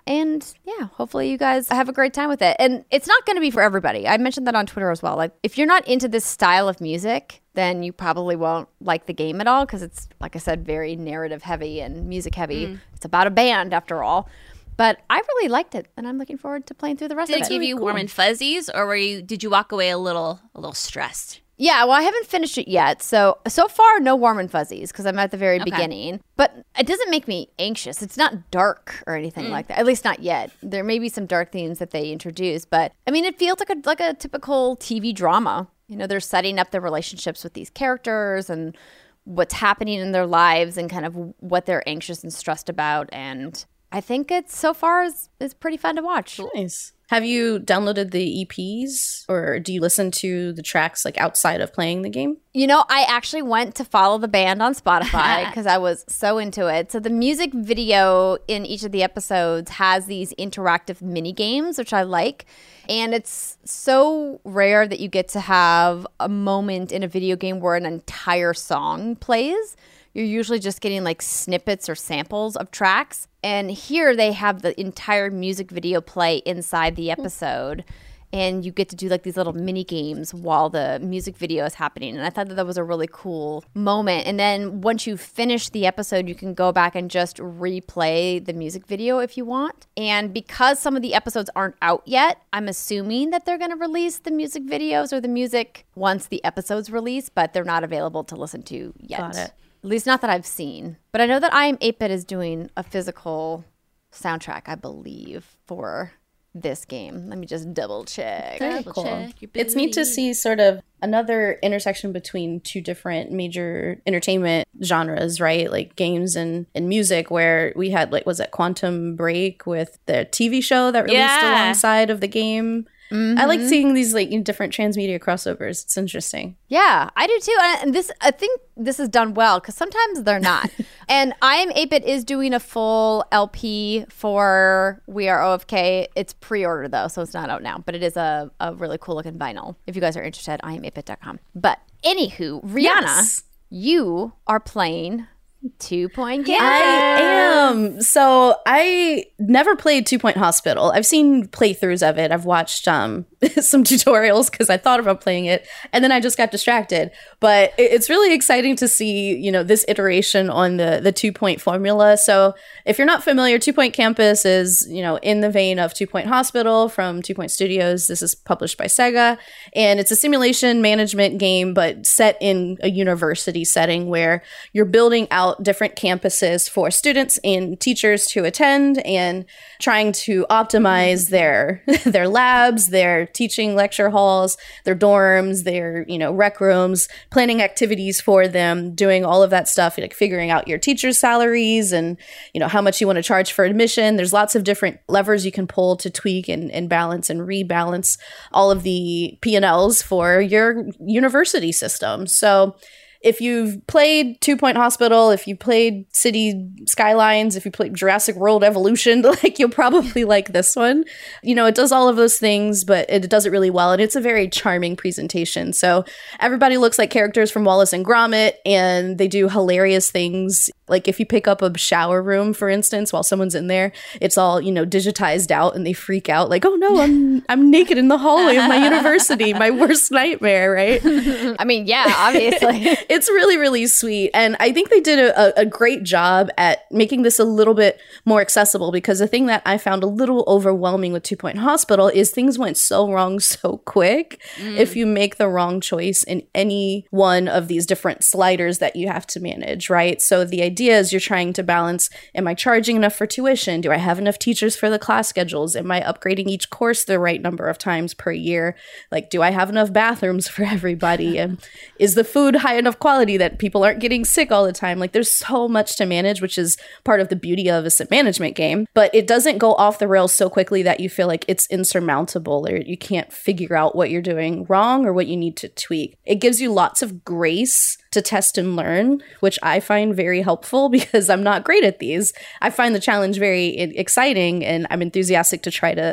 And yeah, hopefully you guys have a great time with it. And it's not going to be for everybody. I mentioned that on Twitter as well. Like, if you're not into this style of music, then you probably won't like the game at all because it's, like I said, very narrative heavy and music heavy. Mm. It's about a band after all. But I really liked it, and I'm looking forward to playing through the rest did of it. Did it give you cool. warm and fuzzies, or were you? Did you walk away a little, a little stressed? Yeah, well, I haven't finished it yet. So, so far, no warm and fuzzies because I'm at the very okay. beginning. But it doesn't make me anxious. It's not dark or anything mm. like that, at least not yet. There may be some dark themes that they introduce. But, I mean, it feels like a like a typical T V drama. You know, they're setting up their relationships with these characters and what's happening in their lives and kind of what they're anxious and stressed about. And I think it's so far is is pretty fun to watch. Nice. Have you downloaded the E Ps or do you listen to the tracks like outside of playing the game? You know, I actually went to follow the band on Spotify because I was so into it. So the music video in each of the episodes has these interactive mini games, which I like. And it's so rare that you get to have a moment in a video game where an entire song plays. You're usually just getting like snippets or samples of tracks. And here they have the entire music video play inside the episode. And you get to do like these little mini games while the music video is happening. And I thought that that was a really cool moment. And then once you finish the episode, you can go back and just replay the music video if you want. And because some of the episodes aren't out yet, I'm assuming that they're going to release the music videos or the music once the episode's released, but they're not available to listen to yet. Got it. At least not that I've seen. But I know that I Am eight-Bit is doing a physical soundtrack, I believe, for this game. Let me just double check. Very double cool. check It's neat to see sort of another intersection between two different major entertainment genres, right? Like games and, and music, where we had, like, was it Quantum Break with the T V show that released yeah. alongside of the game? Mm-hmm. I like seeing these like different transmedia crossovers. It's interesting. Yeah, I do too. And this, I think this is done well because sometimes they're not. And I Am eight-Bit is doing a full L P for We Are O F K. It's pre-order though, so it's not out now. But it is a, a really cool looking vinyl. If you guys are interested, I am eight bit dot com. But anywho, Rihanna, yes. you are playing Two Point Campus. I am. So I never played Two Point Hospital. I've seen playthroughs of it. I've watched um, some tutorials because I thought about playing it, and then I just got distracted. But it's really exciting to see, you know, this iteration on the the Two Point formula. So if you're not familiar, Two Point Campus is, you know, in the vein of Two Point Hospital from Two Point Studios. This is published by Sega, and it's a simulation management game, but set in a university setting where you're building out different campuses for students and teachers to attend and trying to optimize their their labs, their teaching lecture halls, their dorms, their, you know, rec rooms, planning activities for them, doing all of that stuff, like figuring out your teachers' salaries and, you know, how much you want to charge for admission. There's lots of different levers you can pull to tweak and, and balance and rebalance all of the P and Ls for your university system. So if you've played Two Point Hospital, if you played City Skylines, if you played Jurassic World Evolution, like, you'll probably like this one. You know, it does all of those things, but it does it really well, and it's a very charming presentation. So everybody looks like characters from Wallace and Gromit, and they do hilarious things. Like if you pick up a shower room, for instance, while someone's in there, it's all, you know, digitized out, and they freak out like, oh no, I'm I'm naked in the hallway of my university, my worst nightmare, right? I mean, yeah, obviously. It's really, really sweet. And I think they did a, a great job at making this a little bit more accessible, because the thing that I found a little overwhelming with Two Point Hospital is things went so wrong so quick mm. if you make the wrong choice in any one of these different sliders that you have to manage, right? So the idea is you're trying to balance, am I charging enough for tuition? Do I have enough teachers for the class schedules? Am I upgrading each course the right number of times per year? Like, do I have enough bathrooms for everybody? And is the food high enough quality that people aren't getting sick all the time? Like, there's so much to manage, which is part of the beauty of a sim management game, but it doesn't go off the rails so quickly that you feel like it's insurmountable or you can't figure out what you're doing wrong or what you need to tweak. It gives you lots of grace to test and learn, which I find very helpful because I'm not great at these. I find the challenge very exciting, and I'm enthusiastic to try to,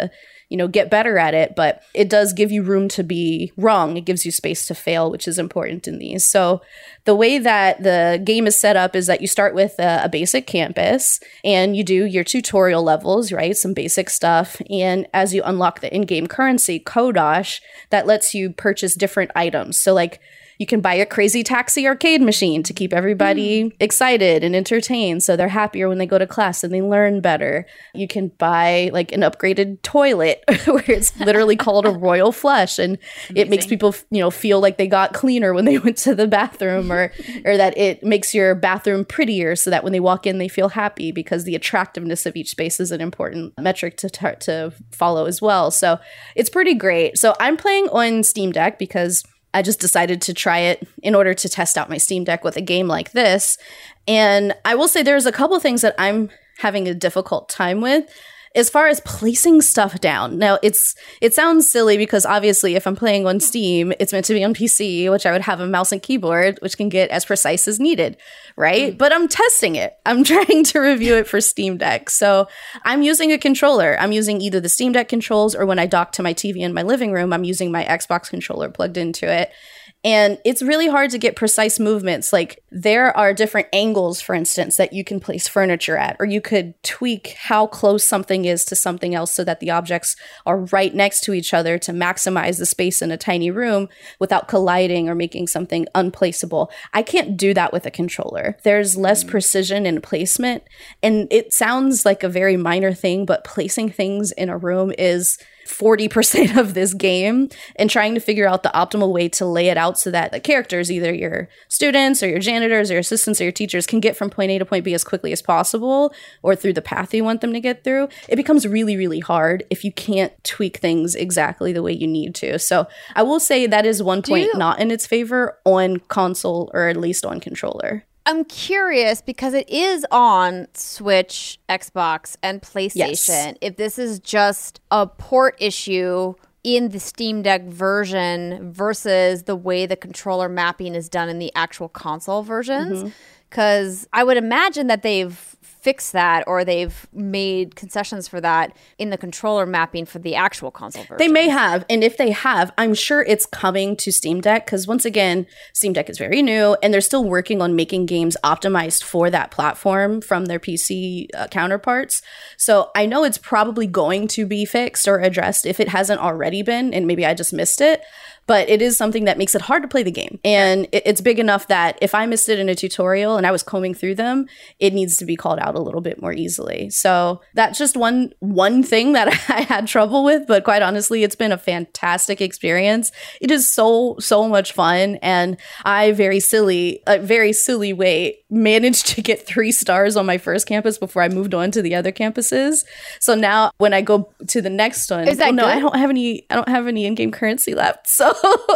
you know, get better at it. But it does give you room to be wrong. It gives you space to fail, which is important in these. So the way that the game is set up is that you start with a, a basic campus and you do your tutorial levels, right? Some basic stuff. And as you unlock the in-game currency, Kodosh, that lets you purchase different items. So like you can buy a crazy taxi arcade machine to keep everybody mm. excited and entertained so they're happier when they go to class and they learn better. You can buy like an upgraded toilet where it's literally called a royal flush and Amazing. It makes people, you know, feel like they got cleaner when they went to the bathroom or or that it makes your bathroom prettier so that when they walk in they feel happy because the attractiveness of each space is an important metric to t- to follow as well. So it's pretty great. So I'm playing on Steam Deck because I just decided to try it in order to test out my Steam Deck with a game like this. And I will say there's a couple of things that I'm having a difficult time with as far as placing stuff down. Now, it's it sounds silly because obviously if I'm playing on Steam, it's meant to be on P C, which I would have a mouse and keyboard, which can get as precise as needed, right? Mm. But I'm testing it. I'm trying to review it for Steam Deck. So I'm using a controller. I'm using either the Steam Deck controls or when I dock to my T V in my living room, I'm using my Xbox controller plugged into it. And it's really hard to get precise movements. Like there are different angles, for instance, that you can place furniture at, or you could tweak how close something is to something else so that the objects are right next to each other to maximize the space in a tiny room without colliding or making something unplaceable. I can't do that with a controller. There's less mm-hmm. precision in placement. And it sounds like a very minor thing, but placing things in a room is forty percent of this game and trying to figure out the optimal way to lay it out so that the characters, either your students or your janitors or your assistants or your teachers, can get from point A to point B as quickly as possible or through the path you want them to get through. It becomes really, really hard if you can't tweak things exactly the way you need to. So I will say that is one point you- not in its favor on console or at least on controller. I'm curious because it is on Switch, Xbox, and PlayStation. Yes. If this is just a port issue in the Steam Deck version versus the way the controller mapping is done in the actual console versions. Because mm-hmm. I would imagine that they've fixed that or they've made concessions for that in the controller mapping for the actual console version. They may have. And if they have, I'm sure it's coming to Steam Deck because once again, Steam Deck is very new and they're still working on making games optimized for that platform from their P C uh, counterparts. So I know it's probably going to be fixed or addressed if it hasn't already been, and maybe I just missed it. But it is something that makes it hard to play the game. And it, it's big enough that if I missed it in a tutorial and I was combing through them, it needs to be called out a little bit more easily. So that's just one one thing that I had trouble with. But quite honestly, it's been a fantastic experience. It is so, so much fun. And I very silly, a very silly way, managed to get three stars on my first campus before I moved on to the other campuses. So now when I go to the next one, is that oh, no, good? I don't have any, I don't have any in-game currency left. So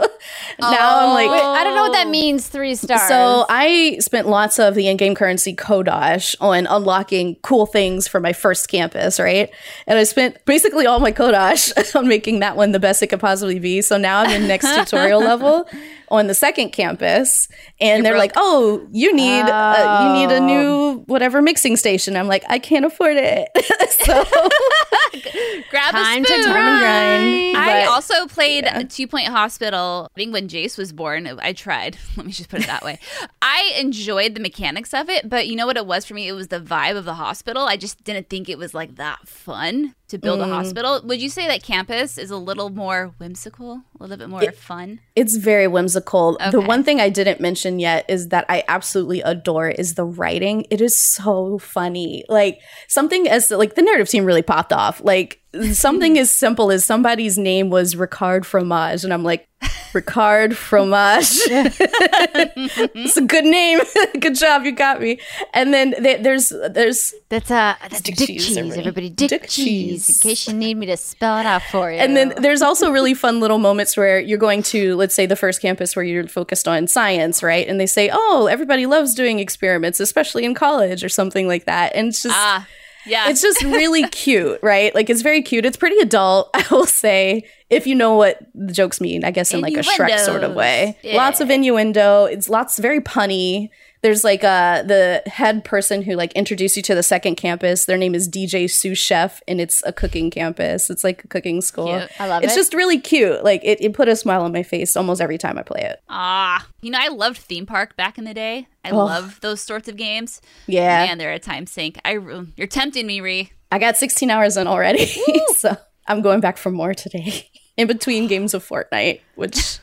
now I'm like, Wait, I don't know what that means, three stars. So I spent lots of the in-game currency Kodosh on unlocking cool things for my first campus, right? And I spent basically all my Kodosh on making that one the best it could possibly be. So now I'm in next tutorial level on the second campus, and You're they're broke. like, "Oh, you need oh. Uh, you need a new whatever mixing station." I'm like, "I can't afford it." So grab time a spoon. to Time and grind. I But, also played yeah. Two Point Hospital. I think when Jace was born, I tried. Let me just put it that way. I enjoyed the mechanics of it, but you know what it was for me? It was the vibe of the hospital. I just didn't think it was like that fun to build mm. a hospital. Would you say that campus is a little more whimsical, a little bit more it, fun? It's very whimsical. Okay. The one thing I didn't mention yet is that I absolutely adore is the writing. It is so funny. Like something as like the narrative team really popped off. Like something as simple as somebody's name was Ricard Fromage, and I'm like, Ricard Fromage. It's a good name. Good job, you got me. And then they, there's there's that's uh that's Dick Dick, cheese, cheese, everybody. everybody. Dick, Dick cheese, cheese. in case you need me to spell it out for you. And then there's also really fun little moments where you're going to, let's say, the first campus where you're focused on science, right? And they say, oh, everybody loves doing experiments, especially in college or something like that. And it's just, ah, yeah. it's just really cute, right? Like, it's very cute. It's pretty adult, I will say, if you know what the jokes mean, I guess in like a Shrek sort of way. Yeah. Lots of innuendo. It's lots, very punny. There's like uh the head person who like introduced you to the second campus. Their name is D J Sous Chef, and it's a cooking campus. It's like a cooking school. Cute. I love it's it. It's just really cute. Like it, it put a smile on my face almost every time I play it. Ah, you know, I loved Theme Park back in the day. I Oh. love those sorts of games. Yeah. Man, they're a time sink. I, you're tempting me, Ree. I got sixteen hours in already. So I'm going back for more today. In between games of Fortnite, which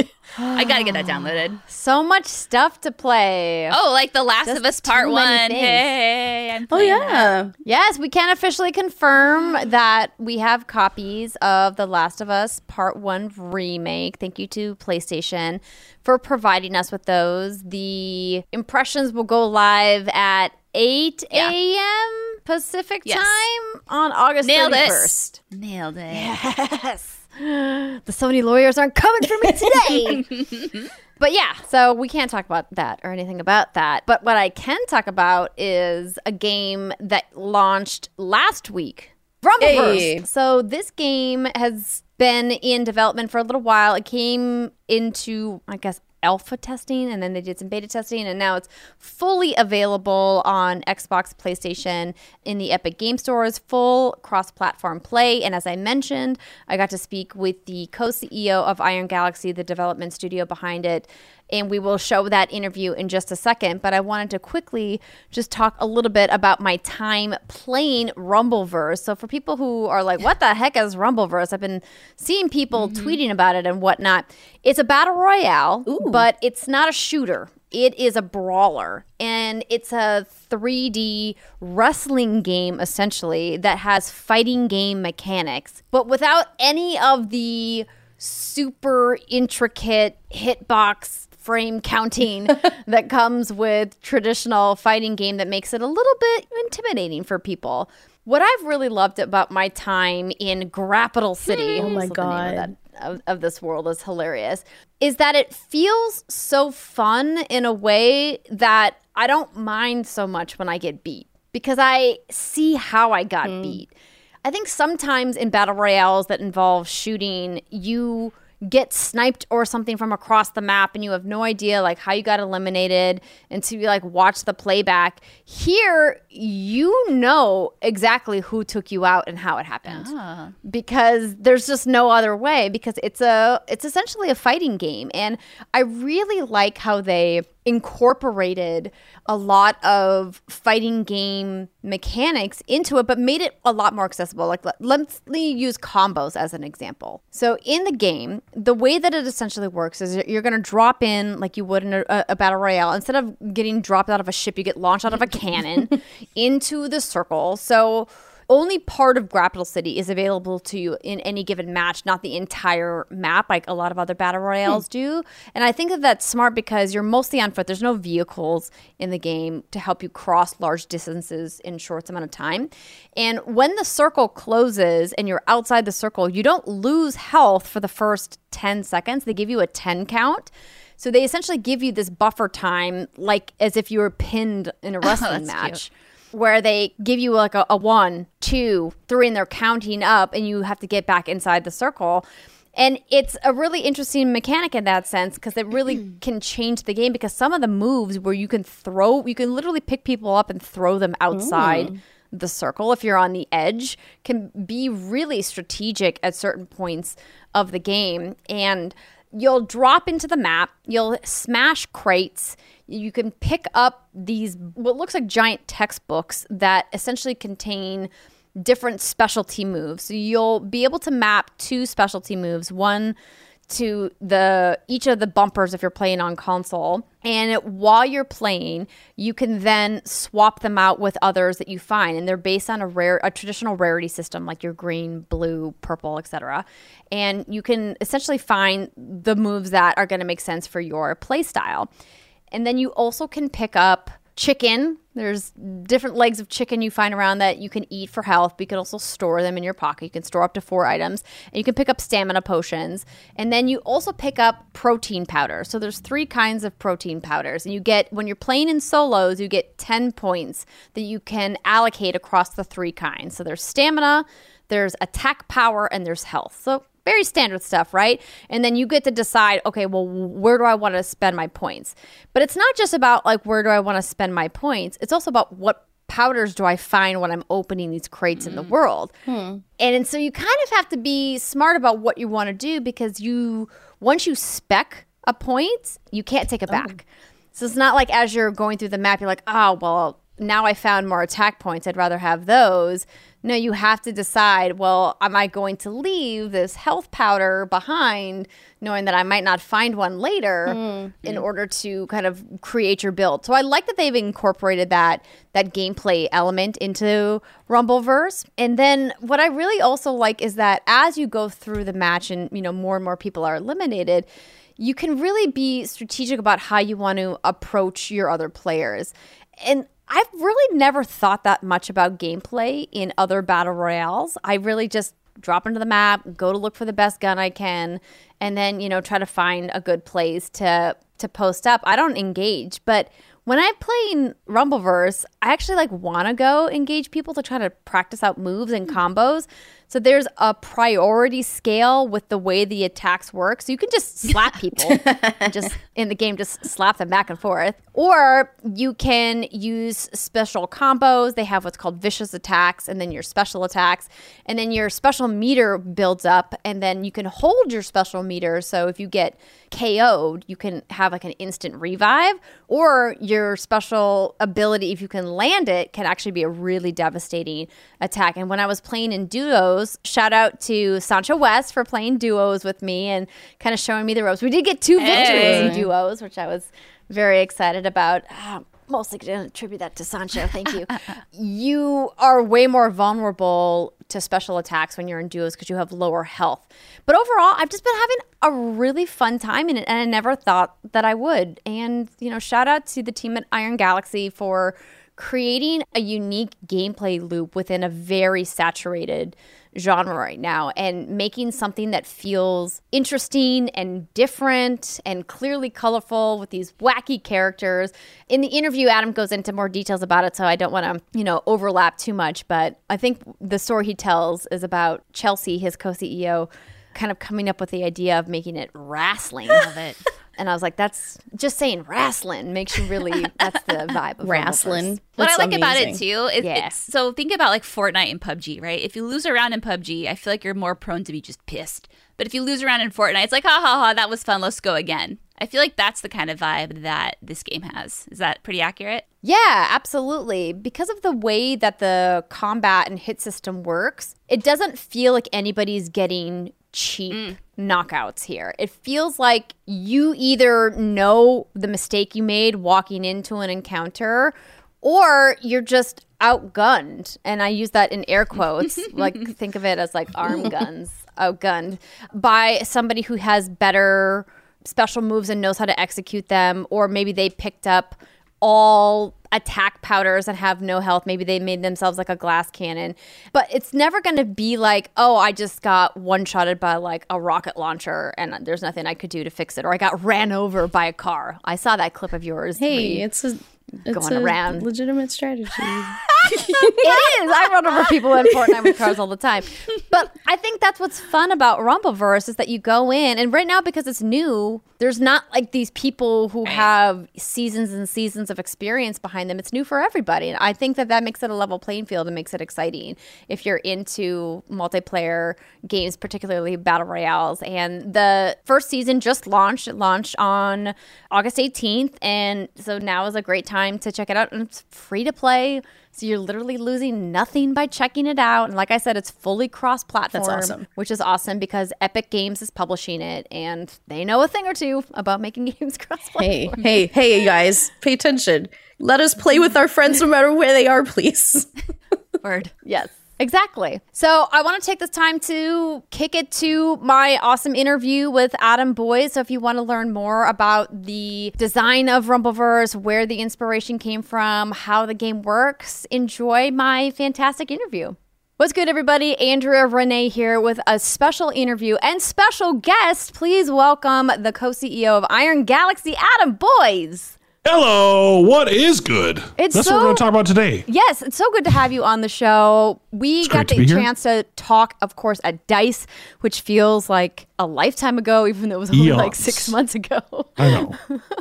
I gotta get that downloaded. So much stuff to play. Oh, like The Last Just of Us Part too many One. things. Hey, I'm Oh playing that. yeah. Yes, we can officially confirm that we have copies of The Last of Us Part one remake. Thank you to PlayStation for providing us with those. The impressions will go live at eight a.m. Pacific Yes. time on August Nailed thirty-first. it. Nailed it. Yes. The Sony lawyers aren't coming for me today. But yeah, so we can't talk about that or anything about that. But what I can talk about is a game that launched last week, Rumbleverse. Hey. So this game has been in development for a little while. It came into, I guess, alpha testing, and then they did some beta testing, and now it's fully available on Xbox, PlayStation, in the Epic Game Stores, full cross-platform play. And as I mentioned, I got to speak with the co-C E O of Iron Galaxy, the development studio behind it, and we will show that interview in just a second. But I wanted to quickly just talk a little bit about my time playing Rumbleverse. So for people who are like, what the heck is Rumbleverse? I've been seeing people mm-hmm. tweeting about it and whatnot. It's a battle royale, Ooh. but it's not a shooter. It is a brawler, and it's a three D wrestling game, essentially, that has fighting game mechanics, but without any of the super intricate hitbox frame counting that comes with traditional fighting game that makes it a little bit intimidating for people. What I've really loved about my time in Grappital City, Oh my so the name of, God. that, of, of this world is hilarious, is that it feels so fun in a way that I don't mind so much when I get beat, because I see how I got Mm. beat. I think sometimes in battle royales that involve shooting, you get sniped or something from across the map and you have no idea like how you got eliminated until you like watch the playback. Here, you know exactly who took you out and how it happened. Ah. Because there's just no other way, because it's a it's essentially a fighting game. And I really like how they incorporated a lot of fighting game mechanics into it, but made it a lot more accessible. Like, let, let's use combos as an example. So in the game, the way that it essentially works is you're going to drop in like you would in a, a battle royale. Instead of getting dropped out of a ship, you get launched out of a cannon into the circle. So only part of Grappital City is available to you in any given match, not the entire map like a lot of other battle royales hmm. do. And I think that that's smart because you're mostly on foot. There's no vehicles in the game to help you cross large distances in short amount of time. And when the circle closes and you're outside the circle, you don't lose health for the first ten seconds. They give you a ten count. So they essentially give you this buffer time like as if you were pinned in a wrestling oh, match. Cute. Where they give you like a, a one, two, three, and they're counting up, and you have to get back inside the circle. And it's a really interesting mechanic in that sense, because it really can change the game, because some of the moves where you can throw, you can literally pick people up and throw them outside Ooh. the circle if you're on the edge, can be really strategic at certain points of the game. And you'll drop into the map, you'll smash crates, you can pick up these, what looks like giant textbooks that essentially contain different specialty moves. So you'll be able to map two specialty moves, one to the each of the bumpers if you're playing on console. And while you're playing, you can then swap them out with others that you find. And they're based on a rare, a traditional rarity system, like your green, blue, purple, et cetera. And you can essentially find the moves that are going to make sense for your play style. And then you also can pick up chicken. There's different legs of chicken you find around that you can eat for health, but you can also store them in your pocket. You can store up to four items, and you can pick up stamina potions. And then you also pick up protein powder. So there's three kinds of protein powders, and you get, when you're playing in solos, you get ten points that you can allocate across the three kinds. So there's stamina, there's attack power, and there's health. So very standard stuff, right? And then you get to decide, okay, well, where do I want to spend my points? But it's not just about like, where do I want to spend my points? It's also about what powders do I find when I'm opening these crates mm. in the world? Hmm. And, and so you kind of have to be smart about what you want to do, because you, once you spec a point, you can't take it back. Oh. So it's not like as you're going through the map, you're like, oh, well, now I found more attack points. I'd rather have those. No, you have to decide, well, am I going to leave this health powder behind, knowing that I might not find one later mm. in order to kind of create your build? So I like that they've incorporated that that gameplay element into Rumbleverse. And then what I really also like is that as you go through the match and, you know, more and more people are eliminated, you can really be strategic about how you want to approach your other players. And I've really never thought that much about gameplay in other battle royales. I really just drop into the map, go to look for the best gun I can, and then, you know, try to find a good place to to post up. I don't engage, but when I play in Rumbleverse, I actually like want to go engage people to try to practice out moves and combos. So there's a priority scale with the way the attacks work. So you can just slap people and just in the game, just slap them back and forth. Or you can use special combos. They have what's called vicious attacks and then your special attacks. And then your special meter builds up and then you can hold your special meter. So if you get K O'd, you can have like an instant revive, or your special ability, if you can land it, can actually be a really devastating attack. And when I was playing in duos, shout out to Sancho West for playing duos with me and kind of showing me the ropes. We did get two victories hey. in duos, which I was very excited about. Oh, mostly going to attribute that to Sancho. Thank you. You are way more vulnerable to special attacks when you're in duos because you have lower health. But overall, I've just been having a really fun time in it, and I never thought that I would. And, you know, shout out to the team at Iron Galaxy for creating a unique gameplay loop within a very saturated genre right now and making something that feels interesting and different and clearly colorful with these wacky characters. In the interview, Adam goes into more details about it, so I don't want to, you know, overlap too much, but I think the story he tells is about Chelsea, his co-C E O, kind of coming up with the idea of making it wrestling. Love it. And I was like, that's just saying wrestling makes you really, that's the vibe of wrestling. What I like amazing. about it too is yeah. it's, so think about like Fortnite and P U B G, right? If you lose a round in P U B G, I feel like you're more prone to be just pissed. But if you lose a round in Fortnite, it's like, ha ha ha, that was fun, let's go again. I feel like that's the kind of vibe that this game has. Is that pretty accurate? Yeah, absolutely. Because of the way that the combat and hit system works, it doesn't feel like anybody's getting cheap mm. knockouts here. It feels like you either know the mistake you made walking into an encounter, or you're just outgunned. And I use that in air quotes. Like, think of it as like arm guns, outgunned by somebody who has better special moves and knows how to execute them. Or maybe they picked up all attack powders and have no health. Maybe they made themselves like a glass cannon. But it's never going to be like, oh, I just got one-shotted by like a rocket launcher and there's nothing I could do to fix it. Or I got ran over by a car. I saw that clip of yours. Hey, it's a... It's going a around. legitimate strategy. It is. I run over people in Fortnite with cars all the time. But I think that's what's fun about Rumbleverse is that you go in, and right now because it's new, there's not like these people who have seasons and seasons of experience behind them. It's new for everybody. And I think that that makes it a level playing field and makes it exciting if you're into multiplayer games, particularly battle royales. And the first season just launched. It launched on August eighteenth. And so now is a great time to check it out, and it's free to play, so you're literally losing nothing by checking it out. And like I said, it's fully cross-platform. That's awesome. Which is awesome because Epic Games is publishing it and they know a thing or two about making games cross-platform. Hey, hey, hey, you guys, pay attention. Let us play with our friends no matter where they are, please. Word. Yes. Exactly. So I want to take this time to kick it to my awesome interview with Adam Boyd. So if you want to learn more about the design of Rumbleverse, where the inspiration came from, how the game works, enjoy my fantastic interview. What's good, everybody? Andrea Renee here with a special interview and special guest. Please welcome the co-C E O of Iron Galaxy, Adam Boyd. Hello, what is good? It's That's so, what we're going to talk about today. Yes, it's so good to have you on the show. We It's got great to the be here. chance to talk, of course, at DICE, which feels like a lifetime ago, even though it was only like Eons. six months ago. I know.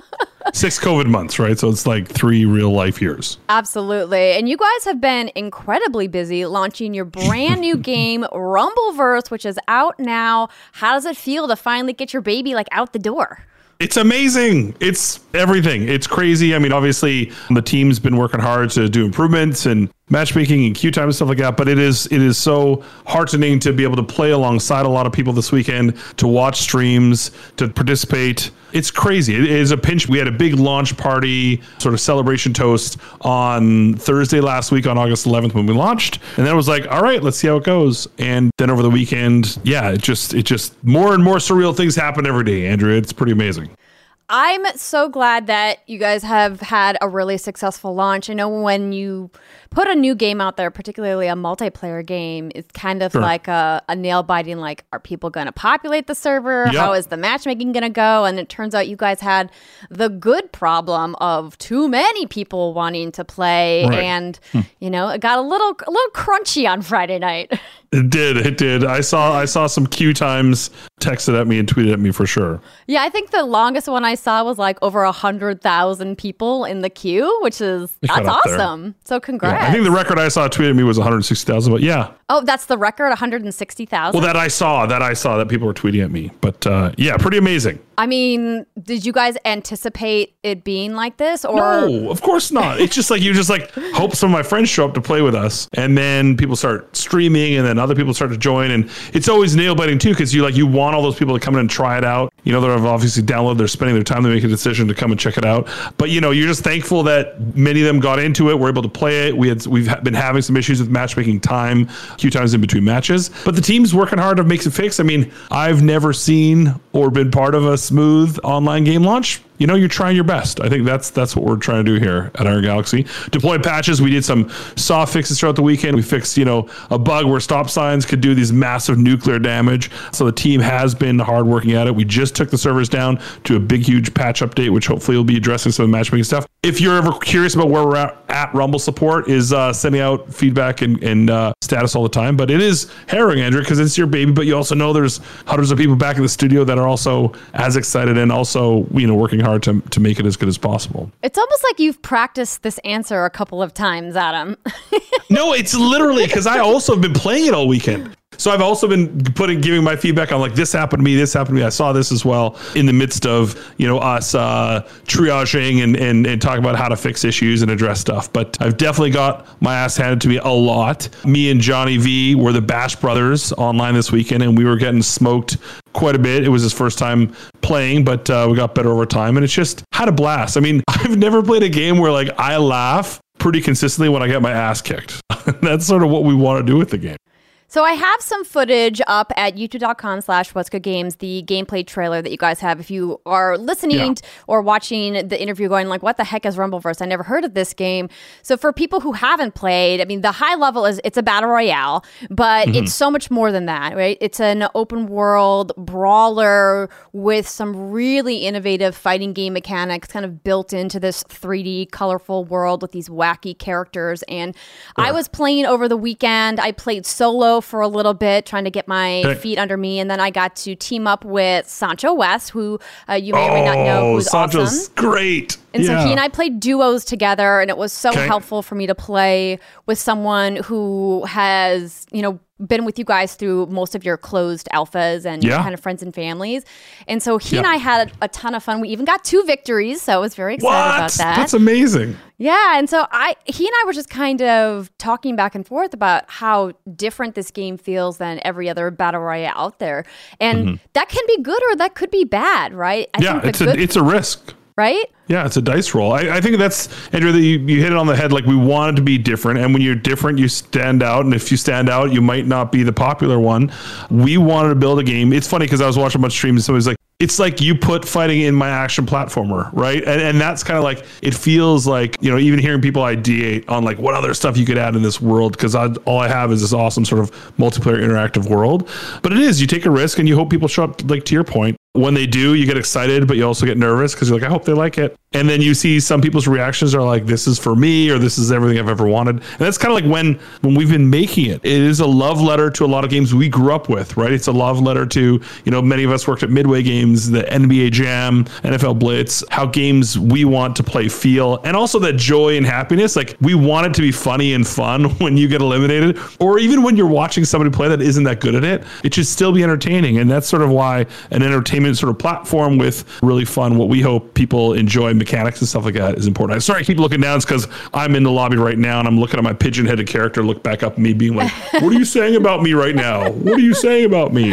Six COVID months, right? So it's like three real life years. Absolutely. And you guys have been incredibly busy launching your brand new game, Rumbleverse, which is out now. How does it feel to finally get your baby like out the door? It's amazing. It's everything. It's crazy. I mean, obviously, the team's been working hard to do improvements and matchmaking and queue time and stuff like that. But it is it is so heartening to be able to play alongside a lot of people this weekend, to watch streams, to participate. It's crazy. It is a pinch. We had a big launch party, sort of celebration toast on Thursday last week on August eleventh when we launched. And then it was like, all right, let's see how it goes. And then over the weekend, yeah, it just it just more and more surreal things happen every day, Andrew. It's pretty amazing. I'm so glad that you guys have had a really successful launch. I know when you put a new game out there, particularly a multiplayer game, it's kind of Sure. like a, a nail-biting, like, are people going to populate the server? Yep. How is the matchmaking going to go? And it turns out you guys had the good problem of too many people wanting to play. Right. And, you know, it got a little a little crunchy on Friday night. It did. It did. I saw I saw some queue times texted at me and tweeted at me for sure. Yeah, I think the longest one I saw was like over one hundred thousand people in the queue, which is, It got that's up there. awesome. So congrats. Yeah, I think the record I saw tweeted at me was one hundred sixty thousand, but yeah. Oh, that's the record, one hundred sixty thousand? Well, that I saw, that I saw that people were tweeting at me. But uh, yeah, pretty amazing. I mean, did you guys anticipate it being like this? Or No, of course not. It's just like you just like hope some of my friends show up to play with us, and then people start streaming, and then other people start to join, and it's always nail biting too, because you like you want all those people to come in and try it out. You know, they're obviously downloaded, they're spending their time to make a decision to come and check it out. But you know, you're just thankful that many of them got into it, were able to play it. We had we've ha- been having some issues with matchmaking time, queue times in between matches, but the team's working hard to make it fix. I mean, I've never seen or been part of a smooth online game launch. You know, you're trying your best. I think that's that's what we're trying to do here at Iron Galaxy. Deployed patches. We did some soft fixes throughout the weekend. We fixed, you know, a bug where stop signs could do these massive nuclear damage. So the team has been hard working at it. We just took the servers down to a big, huge patch update, which hopefully will be addressing some of the matchmaking stuff. If you're ever curious about where we're at, at Rumble support is uh, sending out feedback and, and uh, status all the time. But it is harrowing, Andrew, because it's your baby. But you also know there's hundreds of people back in the studio that are also as excited and also, you know, working hard to, to make it as good as possible. it's almost like you've practiced this answer a couple of times, Adam. No, it's literally because I also have been playing it all weekend. So I've also been putting, giving my feedback on like, this happened to me, this happened to me. I saw this as well in the midst of, you know, us uh, triaging and, and, and talking about how to fix issues and address stuff. But I've definitely got my ass handed to me a lot. Me and Johnny V were the Bash Brothers online this weekend, and we were getting smoked quite a bit. It was his first time playing, but uh, we got better over time, and it's just had a blast. I mean, I've never played a game where like I laugh pretty consistently when I get my ass kicked. That's sort of what we want to do with the game. So I have some footage up at youtube.com slash what's good games, the gameplay trailer that you guys have. If you are listening Yeah. or watching the interview going like, what the heck is Rumbleverse? I never heard of this game. So for people who haven't played, I mean, the high level is it's a battle royale, but Mm-hmm. it's so much more than that, right? It's an open world brawler with some really innovative fighting game mechanics kind of built into this three D colorful world with these wacky characters. And I was playing over the weekend. I played solo for a little bit, trying to get my Okay. feet under me, and then I got to team up with Sancho West, who uh, you may or may not know, who's Sancho's awesome. great. And yeah. so he and I played duos together, and it was so Okay. helpful for me to play with someone who has, you know, been with you guys through most of your closed alphas and Yeah. kind of friends and families. And so he Yeah. and I had a, a ton of fun. We even got two victories, so I was very excited What? about that. That's amazing. Yeah, and so I he and I were just kind of talking back and forth about how different this game feels than every other battle royale out there. And that can be good or that could be bad, right? I Mm-hmm. Yeah, think the it's a good, it's a risk. right? Yeah, it's a dice roll. I, I think that's, Andrew, that you, you hit it on the head. Like, we want it to be different. And when you're different, you stand out. And if you stand out, you might not be the popular one. We wanted to build a game. It's funny because I was watching a bunch of streams and somebody's like, it's like you put fighting in my action platformer, right? And, and that's kind of like, it feels like, you know, even hearing people ideate on like what other stuff you could add in this world, because all I have is this awesome sort of multiplayer interactive world. But it is, you take a risk and you hope people show up, like to your point. when they do, you get excited, but you also get nervous because you're like, I hope they like it. And then you see some people's reactions are like, this is for me, or this is everything I've ever wanted. And that's kind of like when, when we've been making it. It is a love letter to a lot of games we grew up with, right? It's a love letter to, you know, many of us worked at Midway Games, the N B A Jam, N F L Blitz, how games we want to play feel, and also that joy and happiness. Like, we want it to be funny and fun when you get eliminated, or even when you're watching somebody play that isn't that good at it. It should still be entertaining. And that's sort of why an entertainment sort of platform with really fun, what we hope people enjoy, mechanics and stuff like that, is important. I'm sorry I keep looking down. It's because I'm in the lobby right now and I'm looking at my pigeon-headed character look back up at me being like, what are you saying about me right now? What are you saying about me?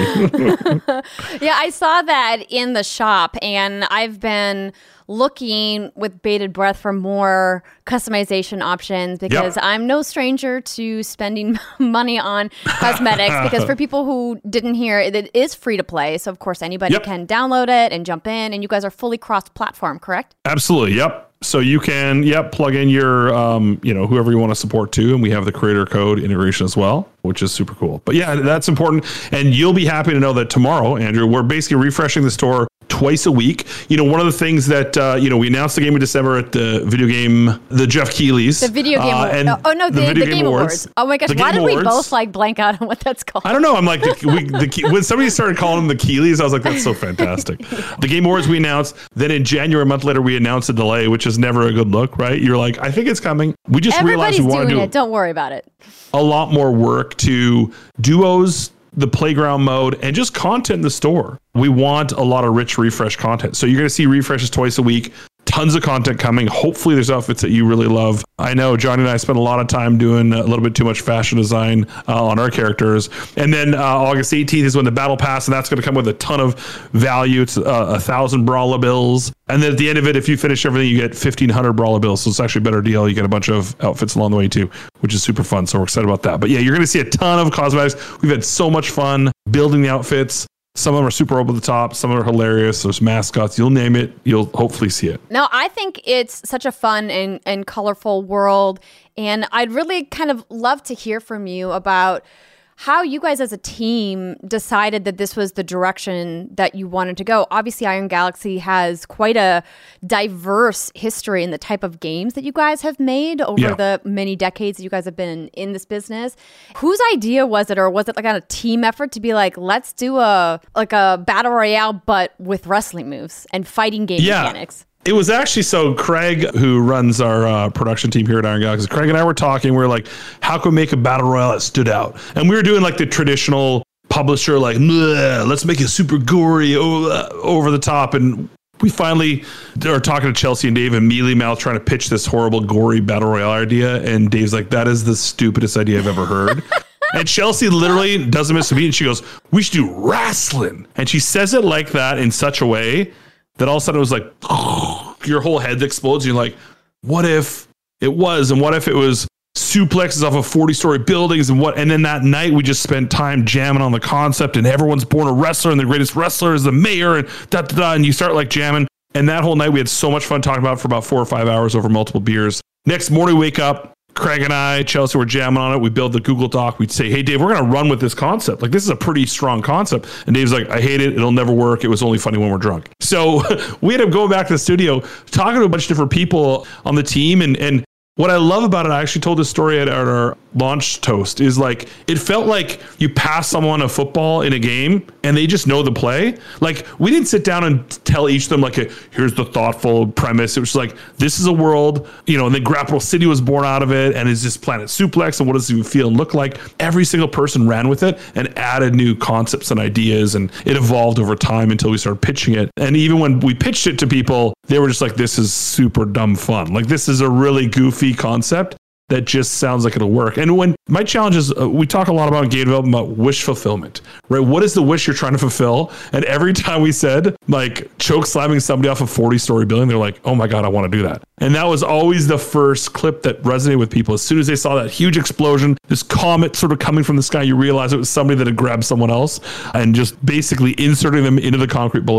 Yeah, I saw that in the shop, and I've been looking with bated breath for more customization options because yep. I'm no stranger to spending money on cosmetics, because for people who didn't hear, it is free to play. So of course anybody yep. can download it and jump in, and you guys are fully cross-platform, correct? Absolutely. Yep. So you can, yep, plug in your, um, you know, whoever you want to support to, and we have the creator code integration as well, which is super cool. But yeah, that's important. And you'll be happy to know that tomorrow, Andrew, we're basically refreshing the store twice a week. You know, one of the things that, uh, you know, we announced the game in December at the video game, the Jeff Keighley's. The video game uh, and Oh, no, the, the, video the game, game awards. awards. Oh my gosh, why did awards. we both like blank out on what that's called? I don't know. I'm like, the, we, the, when somebody started calling them the Keighley's, I was like, that's so fantastic. The Game Awards we announced. Then in January, a month later, we announced a delay, which is never a good look, right? You're like, I think it's coming. We just Everybody's realized we want to do it. Don't worry about it. A lot more work to duos, the playground mode, and just content in the store. We want a lot of rich refresh content. So you're going to see refreshes twice a week. Tons of content coming. Hopefully there's outfits that you really love. I know Johnny and I spent a lot of time doing a little bit too much fashion design uh, on our characters. And then uh, August eighteenth is when the battle pass, and that's going to come with a ton of value. It's uh, a thousand Brawler bills. And then at the end of it, if you finish everything, you get fifteen hundred Brawler bills. So it's actually a better deal. You get a bunch of outfits along the way too, which is super fun. So we're excited about that. But yeah, you're going to see a ton of cosmetics. We've had so much fun building the outfits. Some of them are super over the top. Some of them are hilarious. There's mascots. You'll name it. You'll hopefully see it. No, I think it's such a fun and, and colorful world. And I'd really kind of love to hear from you about how you guys as a team decided that this was the direction that you wanted to go. Obviously, Iron Galaxy has quite a diverse history in the type of games that you guys have made over yeah. the many decades that you guys have been in this business. Whose idea was it, or was it like on a team effort to be like, let's do a like a battle royale, but with wrestling moves and fighting game yeah. mechanics? It was actually, so Craig, who runs our uh, production team here at Iron Galaxy, Craig and I were talking, we were like, how can we make a battle royale that stood out? And we were doing like the traditional publisher, like, let's make it super gory, over the top. And we finally are talking to Chelsea and Dave and mealy mouth trying to pitch this horrible gory battle royale idea. And Dave's like, that is the stupidest idea I've ever heard. And Chelsea literally doesn't miss a beat. And she goes, we should do wrestling. And she says it like that in such a way that all of a sudden it was like, oh, your whole head explodes. And you're like, what if it was? And what if it was suplexes off of forty story buildings? And what? And then that night we just spent time jamming on the concept, and everyone's born a wrestler, and the greatest wrestler is the mayor, and da da da. And you start like jamming. And that whole night we had so much fun talking about it for about four or five hours over multiple beers. Next morning, we wake up. Craig and I, Chelsea, were jamming on it. We build the Google Doc. We'd say, hey, Dave, we're going to run with this concept. Like, this is a pretty strong concept. And Dave's like, I hate it. It'll never work. It was only funny when we're drunk. So we ended up going back to the studio, talking to a bunch of different people on the team. And, and what I love about it, I actually told this story at our launch toast, is like, it felt like you pass someone a football in a game and they just know the play. Like, we didn't sit down and tell each of them like, a, here's the thoughtful premise. It was like, this is a world, you know, and then Grapple City was born out of it. And is this Planet Suplex? And what does it feel and look like? Every single person ran with it and added new concepts and ideas. And it evolved over time until we started pitching it. And even when we pitched it to people, they were just like, this is super dumb fun. Like, this is a really goofy concept that just sounds like it'll work. And when my challenge is, uh, we talk a lot about game development, about wish fulfillment, right? What is the wish you're trying to fulfill? And every time we said like choke slamming somebody off a forty story building, they're like, oh my God, I want to do that. And that was always the first clip that resonated with people. As soon as they saw that huge explosion, this comet sort of coming from the sky, you realize it was somebody that had grabbed someone else and just basically inserting them into the concrete below.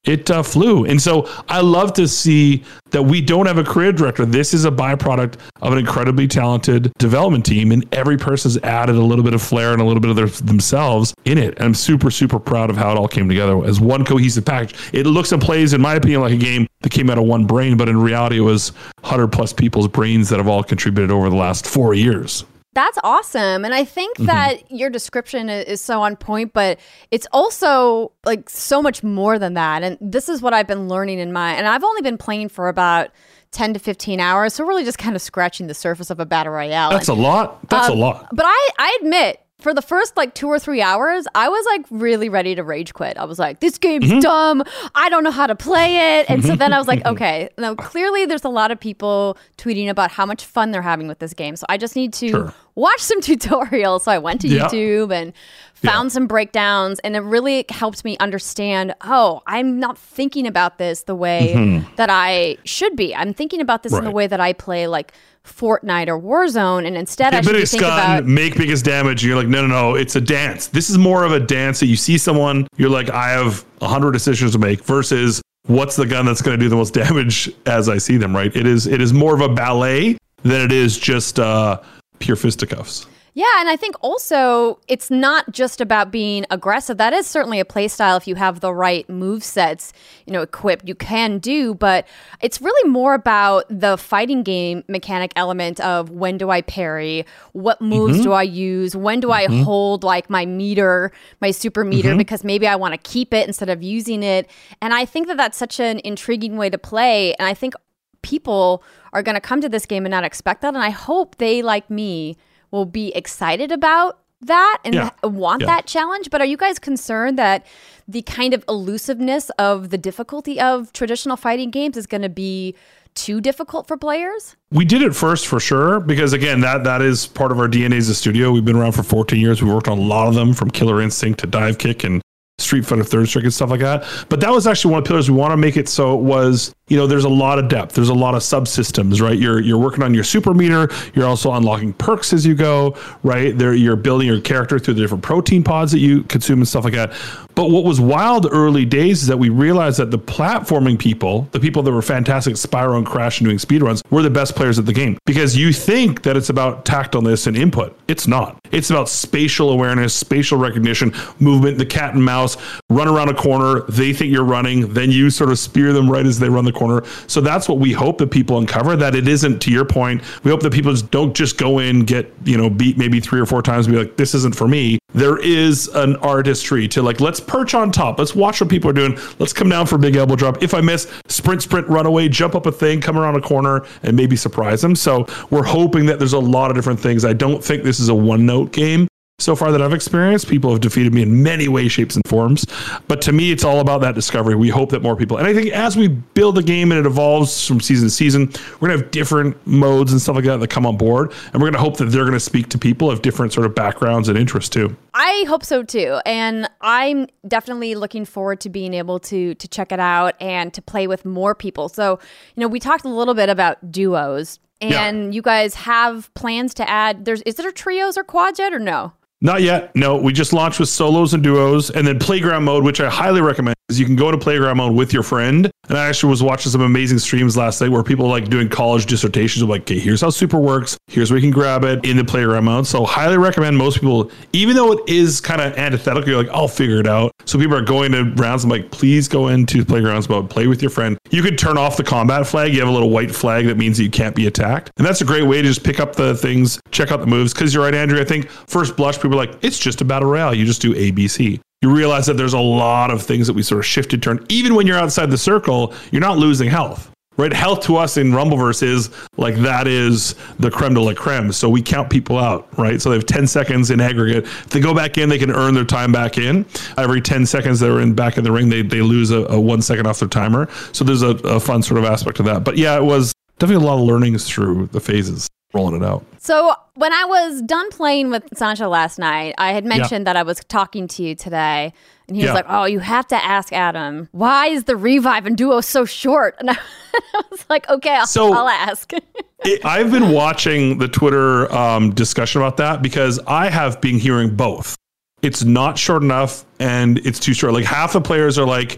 it uh, flew. And so I love to see that we don't have a creative director. This is a byproduct of an incredibly talented development team, and every person's added a little bit of flair and a little bit of their, themselves in it. And I'm super, super proud of how it all came together as one cohesive package. It looks and plays, in my opinion, like a game that came out of one brain, but in reality, it was one hundred plus people's brains that have all contributed over the last four years. That's awesome. And I think mm-hmm. that your description is so on point, but it's also like so much more than that. And this is what I've been learning in my, and I've only been playing for about ten to fifteen hours. So really just kind of scratching the surface of a battle royale. That's and, a lot. That's um, a lot. But I, I admit, for the first like two or three hours, I was like really ready to rage quit. I was like, this game's mm-hmm. dumb. I don't know how to play it. And so then I was like, okay, now clearly there's a lot of people tweeting about how much fun they're having with this game. So I just need to sure. watch some tutorials. So I went to yeah. YouTube and found yeah. some breakdowns, and it really helped me understand, oh, I'm not thinking about this the way mm-hmm. that I should be. I'm thinking about this right. in the way that I play like Fortnite or Warzone, and instead Hit I should biggest be thinking gun, about make biggest damage. And you're like, no, no, no, it's a dance. This is more of a dance that you see someone, you're like, I have a hundred decisions to make versus what's the gun that's going to do the most damage as I see them, right? It is, it is more of a ballet than it is just uh, pure fisticuffs. Yeah, and I think also it's not just about being aggressive. That is certainly a play style if you have the right move sets, you know, equipped, you can do, but it's really more about the fighting game mechanic element of when do I parry, what moves mm-hmm. do I use, when do mm-hmm. I hold like my meter, my super meter, mm-hmm. because maybe I want to keep it instead of using it. And I think that that's such an intriguing way to play, and I think people are going to come to this game and not expect that, and I hope they, like me, will be excited about that and yeah. want yeah. that challenge. But are you guys concerned that the kind of elusiveness of the difficulty of traditional fighting games is going to be too difficult for players? We did it first for sure, because again, that that is part of our D N A as a studio. We've been around for fourteen years. We worked on a lot of them, from Killer Instinct to Dive Kick and Street Fighter Third Strike and stuff like that. But that was actually one of the pillars. We want to make it so it was, you know, there's a lot of depth. There's a lot of subsystems, right? You're you're working on your super meter. You're also unlocking perks as you go, right? There, you're building your character through the different protein pods that you consume and stuff like that. But what was wild early days is that we realized that the platforming people, the people that were fantastic at Spyro and Crash and doing speedruns, were the best players at the game. Because you think that it's about tactileness and input. It's not. It's about spatial awareness, spatial recognition, movement, the cat and mouse, run around a corner, they think you're running, then you sort of spear them right as they run the corner. So that's what we hope that people uncover, that it isn't, to your point, we hope that people don't just go in, get, you know, beat maybe three or four times and be like, this isn't for me. There is an artistry to like, let's perch on top. Let's watch what people are doing. Let's come down for a big elbow drop. If I miss, sprint, sprint, run away, jump up a thing, come around a corner, and maybe surprise them. So we're hoping that there's a lot of different things. I don't think this is a one-note game. So far that I've experienced, people have defeated me in many ways, shapes, and forms. But to me, it's all about that discovery. We hope that more people, and I think as we build the game and it evolves from season to season, we're going to have different modes and stuff like that that come on board. And we're going to hope that they're going to speak to people of different sort of backgrounds and interests too. I hope so too. And I'm definitely looking forward to being able to to check it out and to play with more people. So, you know, we talked a little bit about duos, and yeah. you guys have plans to add, there's, is there trios or quads yet or no? Not yet. No, we just launched with solos and duos, and then playground mode, which I highly recommend, is you can go to playground mode with your friend. And I actually was watching some amazing streams last night where people like doing college dissertations of like, okay, here's how super works. Here's where you can grab it in the playground mode. So highly recommend. Most people, even though it is kind of antithetical, you're like, I'll figure it out. So people are going to rounds. I'm like, please go into playgrounds mode, play with your friend. You could turn off the combat flag. You have a little white flag that means that you can't be attacked. And that's a great way to just pick up the things, check out the moves. Because you're right, Andrew. I think first blush, people are like, it's just a battle royale. You just do A, B, C. You realize that there's a lot of things that we sort of shifted turn. Even when you're outside the circle, you're not losing health, right? Health to us in Rumbleverse is like, that is the creme de la creme. So we count people out, right? So they have ten seconds in aggregate. If they go back in, they can earn their time back in. Every ten seconds they're in back in the ring, they, they lose a, a one second off their timer. So there's a, a fun sort of aspect to that. But yeah, it was definitely a lot of learnings through the phases, rolling it out. So when I was done playing with Sancho last night, I had mentioned yeah. that I was talking to you today, and he yeah. was like, oh, you have to ask Adam, why is the revive and duo so short? And I, I was like, okay, I'll, so I'll ask. it, I've been watching the Twitter um, discussion about that, because I have been hearing both. It's not short enough and it's too short. Like half the players are like,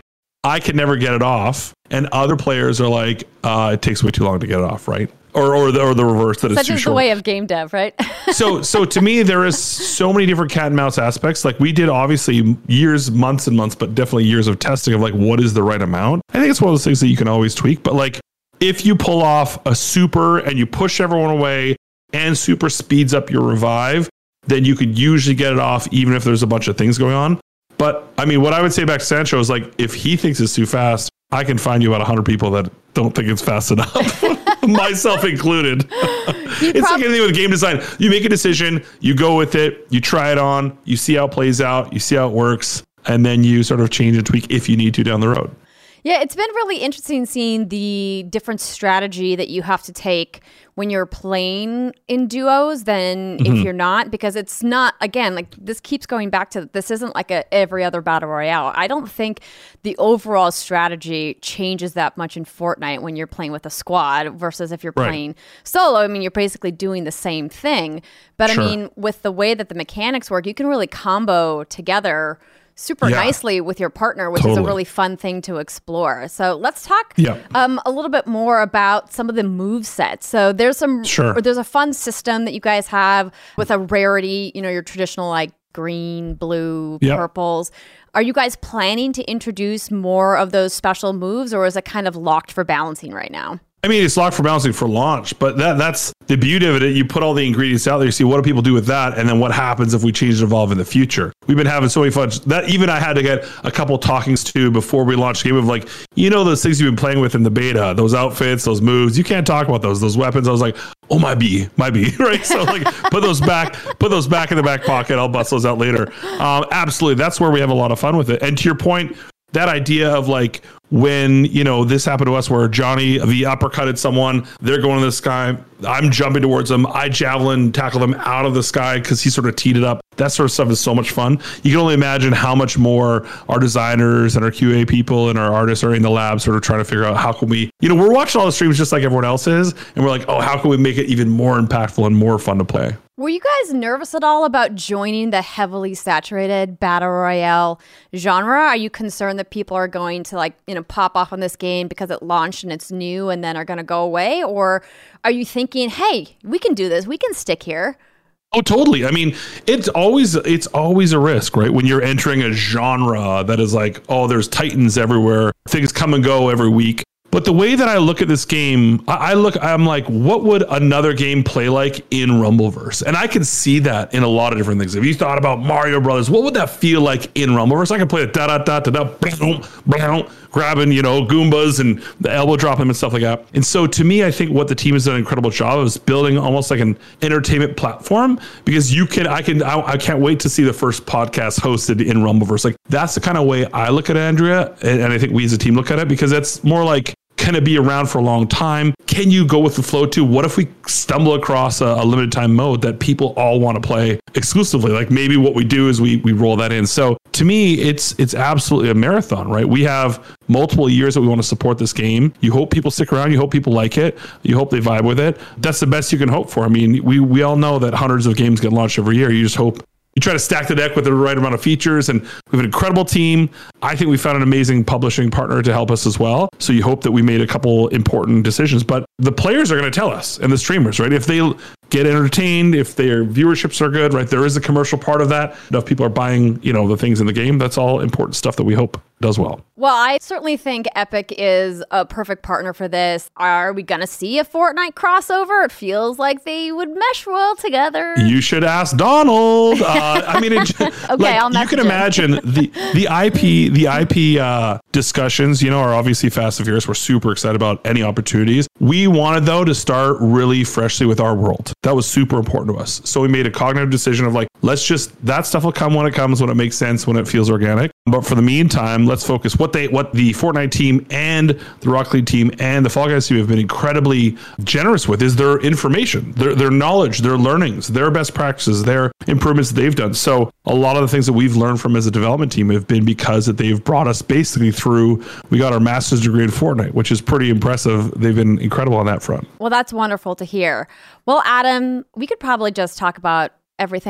I can never get it off. And other players are like, uh, it takes way too long to get it off, right? Or or the, or the reverse, that it's Such too is short. the way of game dev, right? so so to me, there is so many different cat and mouse aspects. Like we did obviously years, months and months, but definitely years of testing of like, what is the right amount? I think it's one of those things that you can always tweak. But like, if you pull off a super and you push everyone away and super speeds up your revive, then you could usually get it off even if there's a bunch of things going on. But I mean, what I would say back to Sancho is like, if he thinks it's too fast, I can find you about one hundred people that don't think it's fast enough, myself included. It's prob- like anything with game design. You make a decision, you go with it, you try it on, you see how it plays out, you see how it works, and then you sort of change and tweak if you need to down the road. Yeah, it's been really interesting seeing the different strategy that you have to take when you're playing in duos than mm-hmm. if you're not, because it's not, again, like this keeps going back to, this isn't like a every other battle royale. I don't think the overall strategy changes that much in Fortnite when you're playing with a squad versus if you're right. playing solo. I mean, you're basically doing the same thing. But sure. I mean, with the way that the mechanics work, you can really combo together super yeah. nicely with your partner, which totally. is a really fun thing to explore. So let's talk yeah. um, a little bit more about some of the move sets. So there's some, sure. there's a fun system that you guys have with a rarity, you know, your traditional like green, blue, yep. purples. Are you guys planning to introduce more of those special moves, or is it kind of locked for balancing right now? I mean, it's locked for balancing for launch, but that that's the beauty of it. You put all the ingredients out there, you see what do people do with that, and then what happens if we change and evolve in the future. We've been having so many fun. That even I had to get a couple talkings to before we launched the game of like, you know, those things you've been playing with in the beta, those outfits, those moves, you can't talk about those, those weapons. I was like, oh, my B, my B, right? So like, put those back, put those back in the back pocket. I'll bust those out later. Um, absolutely. That's where we have a lot of fun with it. And to your point, that idea of like when, you know, this happened to us where Johnny V uppercutted someone, they're going to the sky, I'm jumping towards them, I javelin tackle them out of the sky because he sort of teed it up. That sort of stuff is so much fun. You can only imagine how much more our designers and our Q A people and our artists are in the lab sort of trying to figure out how can we, you know, we're watching all the streams just like everyone else is. And we're like, oh, how can we make it even more impactful and more fun to play? Were you guys nervous at all about joining the heavily saturated battle royale genre? Are you concerned that people are going to like, you know, pop off on this game because it launched and it's new and then are going to go away? Or are you thinking, hey, we can do this, we can stick here? Oh, totally. I mean, it's always it's always a risk, right? When you're entering a genre that is like, oh, there's titans everywhere, things come and go every week. But the way that I look at this game, I, I look, I'm like, what would another game play like in Rumbleverse? And I can see that in a lot of different things. If you thought about Mario Brothers, what would that feel like in Rumbleverse? I can play it da da da da da, boom, boom, grabbing, you know, Goombas and the elbow drop them and stuff like that. And so to me, I think what the team has done an incredible job is building almost like an entertainment platform, because you can, I can, I, I can't wait to see the first podcast hosted in Rumbleverse. Like that's the kind of way I look at it, Andrea. And, and I think we as a team look at it, because it's more like, can it be around for a long time? Can you go with the flow too? What if we stumble across a, a limited time mode that people all want to play exclusively? Like maybe what we do is we we roll that in. So to me, it's it's absolutely a marathon, right? We have multiple years that we want to support this game. You hope people stick around. You hope people like it. You hope they vibe with it. That's the best you can hope for. I mean, we we all know that hundreds of games get launched every year. You just hope you try to stack the deck with the right amount of features, and we have an incredible team. I think we found an amazing publishing partner to help us as well. So you hope that we made a couple important decisions, but the players are going to tell us, and the streamers, right? If they get entertained, if their viewerships are good, right? There is a commercial part of that. If people are buying, you know, the things in the game, that's all important stuff that we hope does well. Well, I certainly think Epic is a perfect partner for this. Are we going to see a Fortnite crossover? It feels like they would mesh well together. You should ask Donald. Uh, I mean, it, okay, like, I'll you can him. imagine the the I P the I P uh, discussions. You know, are obviously Fast and Furious. We're super excited about any opportunities. We wanted though to start really freshly with our world. That was super important to us. So we made a cognitive decision of like, let's just that stuff will come when it comes, when it makes sense, when it feels organic. But for the meantime, let's focus what they what the Fortnite team and the Rocket League team and the Fall Guys team have been incredibly generous with is their information, their their knowledge, their learnings, their best practices, their improvements that they've done. So a lot of the things that we've learned from as a development team have been because that they've brought us basically through. We got our master's degree in Fortnite, which is pretty impressive. They've been incredible on that front. Well, that's wonderful to hear. Well, Adam, we could probably just talk about everything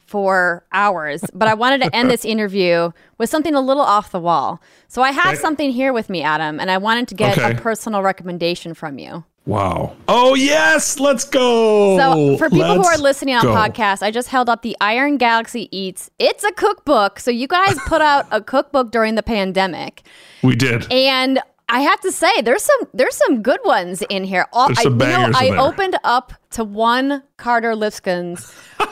for hours, but I wanted to end this interview with something a little off the wall. So I have Okay. something here with me, Adam, and I wanted to get Okay. a personal recommendation from you. Wow. Oh, yes. Let's go. So for people who Let's are listening on go. podcasts, I just held up the Iron Galaxy Eats. It's a cookbook. So you guys put out a cookbook during the pandemic. We did. And I have to say, there's some there's some good ones in here. All, There's I, some you know, bangers I in there. opened up to one Carter Lipscomb's.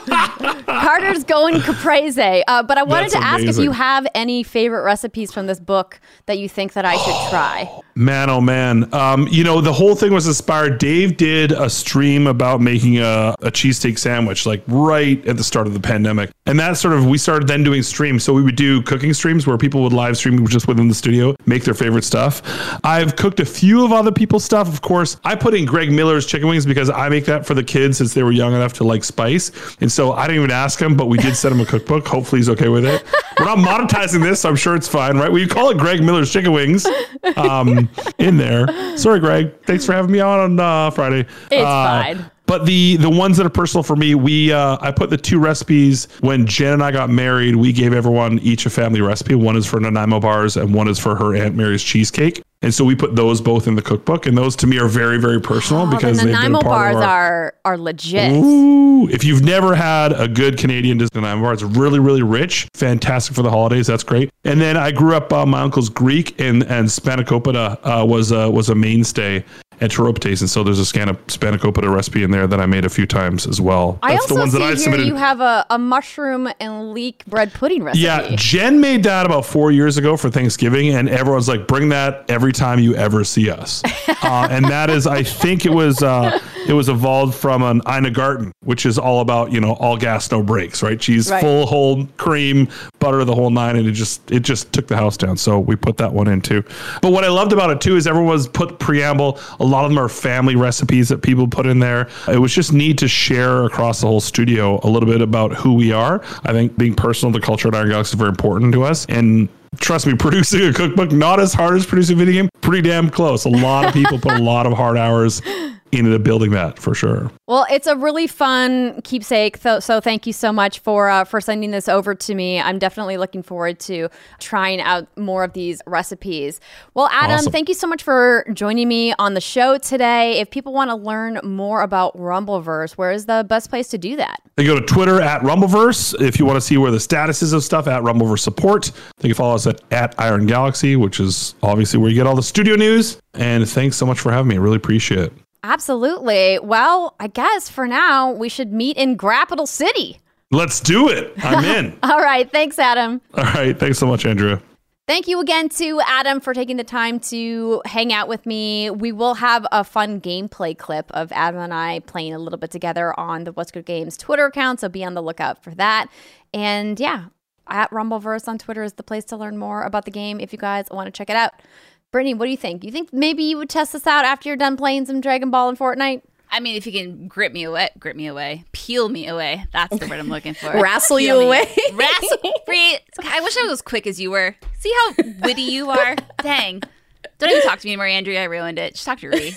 Carter's going caprese. Uh, but I wanted That's to ask if amazing. you have any favorite recipes from this book that you think that I should try. Man, oh man. Um, you know, the whole thing was inspired. Dave did a stream about making a, a cheesesteak sandwich, like right at the start of the pandemic. And that sort of, we started then doing streams. So we would do cooking streams where people would live stream just within the studio, make their favorite stuff. I've cooked a few of other people's stuff. Of course, I put in Greg Miller's chicken wings because I make that for the kids since they were young enough to like spice. And so I didn't even ask him, but we did send him a cookbook. Hopefully he's okay with it. We're not monetizing this, so I'm sure it's fine, right? We call it Greg Miller's chicken wings. Um, in there. Sorry, Greg. Thanks for having me on on uh, Friday. It's uh, fine. But the the ones that are personal for me, we uh, I put the two recipes when Jen and I got married. We gave everyone each a family recipe. One is for Nanaimo bars and one is for her Aunt Mary's cheesecake. And so we put those both in the cookbook, and those to me are very, very personal Oh, because the they've been a Nanaimo part bars of our, are are legit. Ooh, if you've never had a good Canadian Nanaimo bar, it's really, really rich, fantastic for the holidays. That's great. And then I grew up, uh, my uncle's Greek, and and spanakopita uh, was uh, was a mainstay at Chiroptes, and so there's a scan spanakopita recipe in there that I made a few times as well. I That's also the ones see that I here submitted. you have a, a mushroom and leek bread pudding recipe. Yeah, Jen made that about four years ago for Thanksgiving, and everyone's like, bring that every time you ever see us. uh, and that is, I think it was uh, it was evolved from an Ina Garten, which is all about, you know, all gas, no brakes, right? Cheese, Right. full, whole cream, butter, the whole nine, and it just it just took the house down. So we put that one in too. But what I loved about it too is everyone's put preamble. A lot of them are family recipes that people put in there. It was just neat to share across the whole studio a little bit about who we are. I think being personal, the culture at Iron Galaxy is very important to us. And trust me, producing a cookbook, not as hard as producing a video game, pretty damn close. A lot of people put a lot of hard hours into building that for sure. Well, it's a really fun keepsake. So, so thank you so much for uh, for sending this over to me. I'm definitely looking forward to trying out more of these recipes. Well, Adam, Awesome. thank you so much for joining me on the show today. If people want to learn more about Rumbleverse, where is the best place to do that? They go to Twitter at Rumbleverse. If you want to see where the status is of stuff, at Rumbleverse Support. They can follow us at, at Iron Galaxy, which is obviously where you get all the studio news. And thanks so much for having me. I really appreciate it. Absolutely. Well, I guess for now, we should meet in Grappital City. Let's do it. I'm in. All right. Thanks, Adam. All right. Thanks so much, Andrea. Thank you again to Adam for taking the time to hang out with me. We will have a fun gameplay clip of Adam and I playing a little bit together on the What's Good Games Twitter account, so be on the lookout for that. And yeah, at Rumbleverse on Twitter is the place to learn more about the game if you guys want to check it out. Brittany, what do you think? You think maybe you would test this out after you're done playing some Dragon Ball and Fortnite? I mean, if you can grip me away, grip me away, peel me away. That's the word I'm looking for. Wrestle Peel you me away. Wrestle. Free. I wish I was as quick as you were. See how witty you are? Dang. Don't even talk to me anymore, Andrea. I ruined it. Just talk to Ree.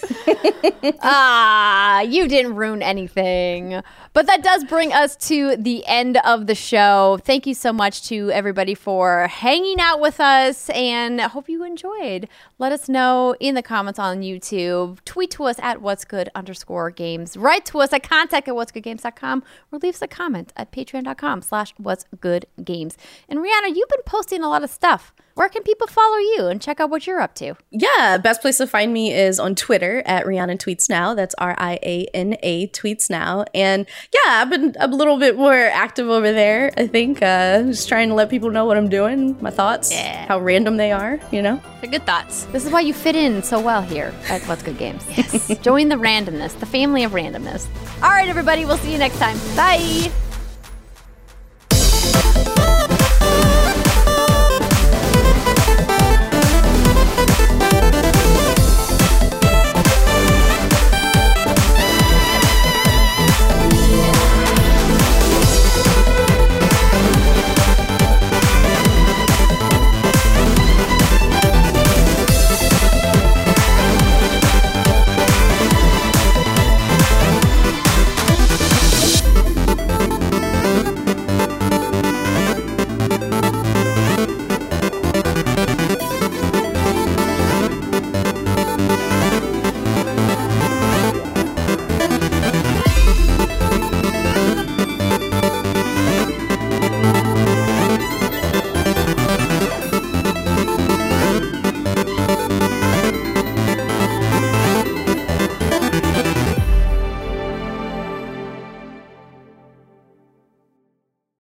Ah, you didn't ruin anything. But that does bring us to the end of the show. Thank you so much to everybody for hanging out with us, and I hope you enjoyed. Let us know in the comments on YouTube. Tweet to us at what's good underscore games. Write to us at contact at what's good games dot com, or leave us a comment at patreon.com slash what's good games. And Rihanna, you've been posting a lot of stuff. Where can people follow you and check out what you're up to? Yeah, best place to find me is on Twitter at Rihanna Tweets Now. That's R I A N A Tweets Now. And yeah, I've been a little bit more active over there, I think. Uh, just trying to let people know what I'm doing, my thoughts, Yeah. how random they are, you know? They're good thoughts. This is why you fit in so well here at What's Good Games. Yes. Join the randomness, the family of randomness. All right, everybody. We'll see you next time. Bye.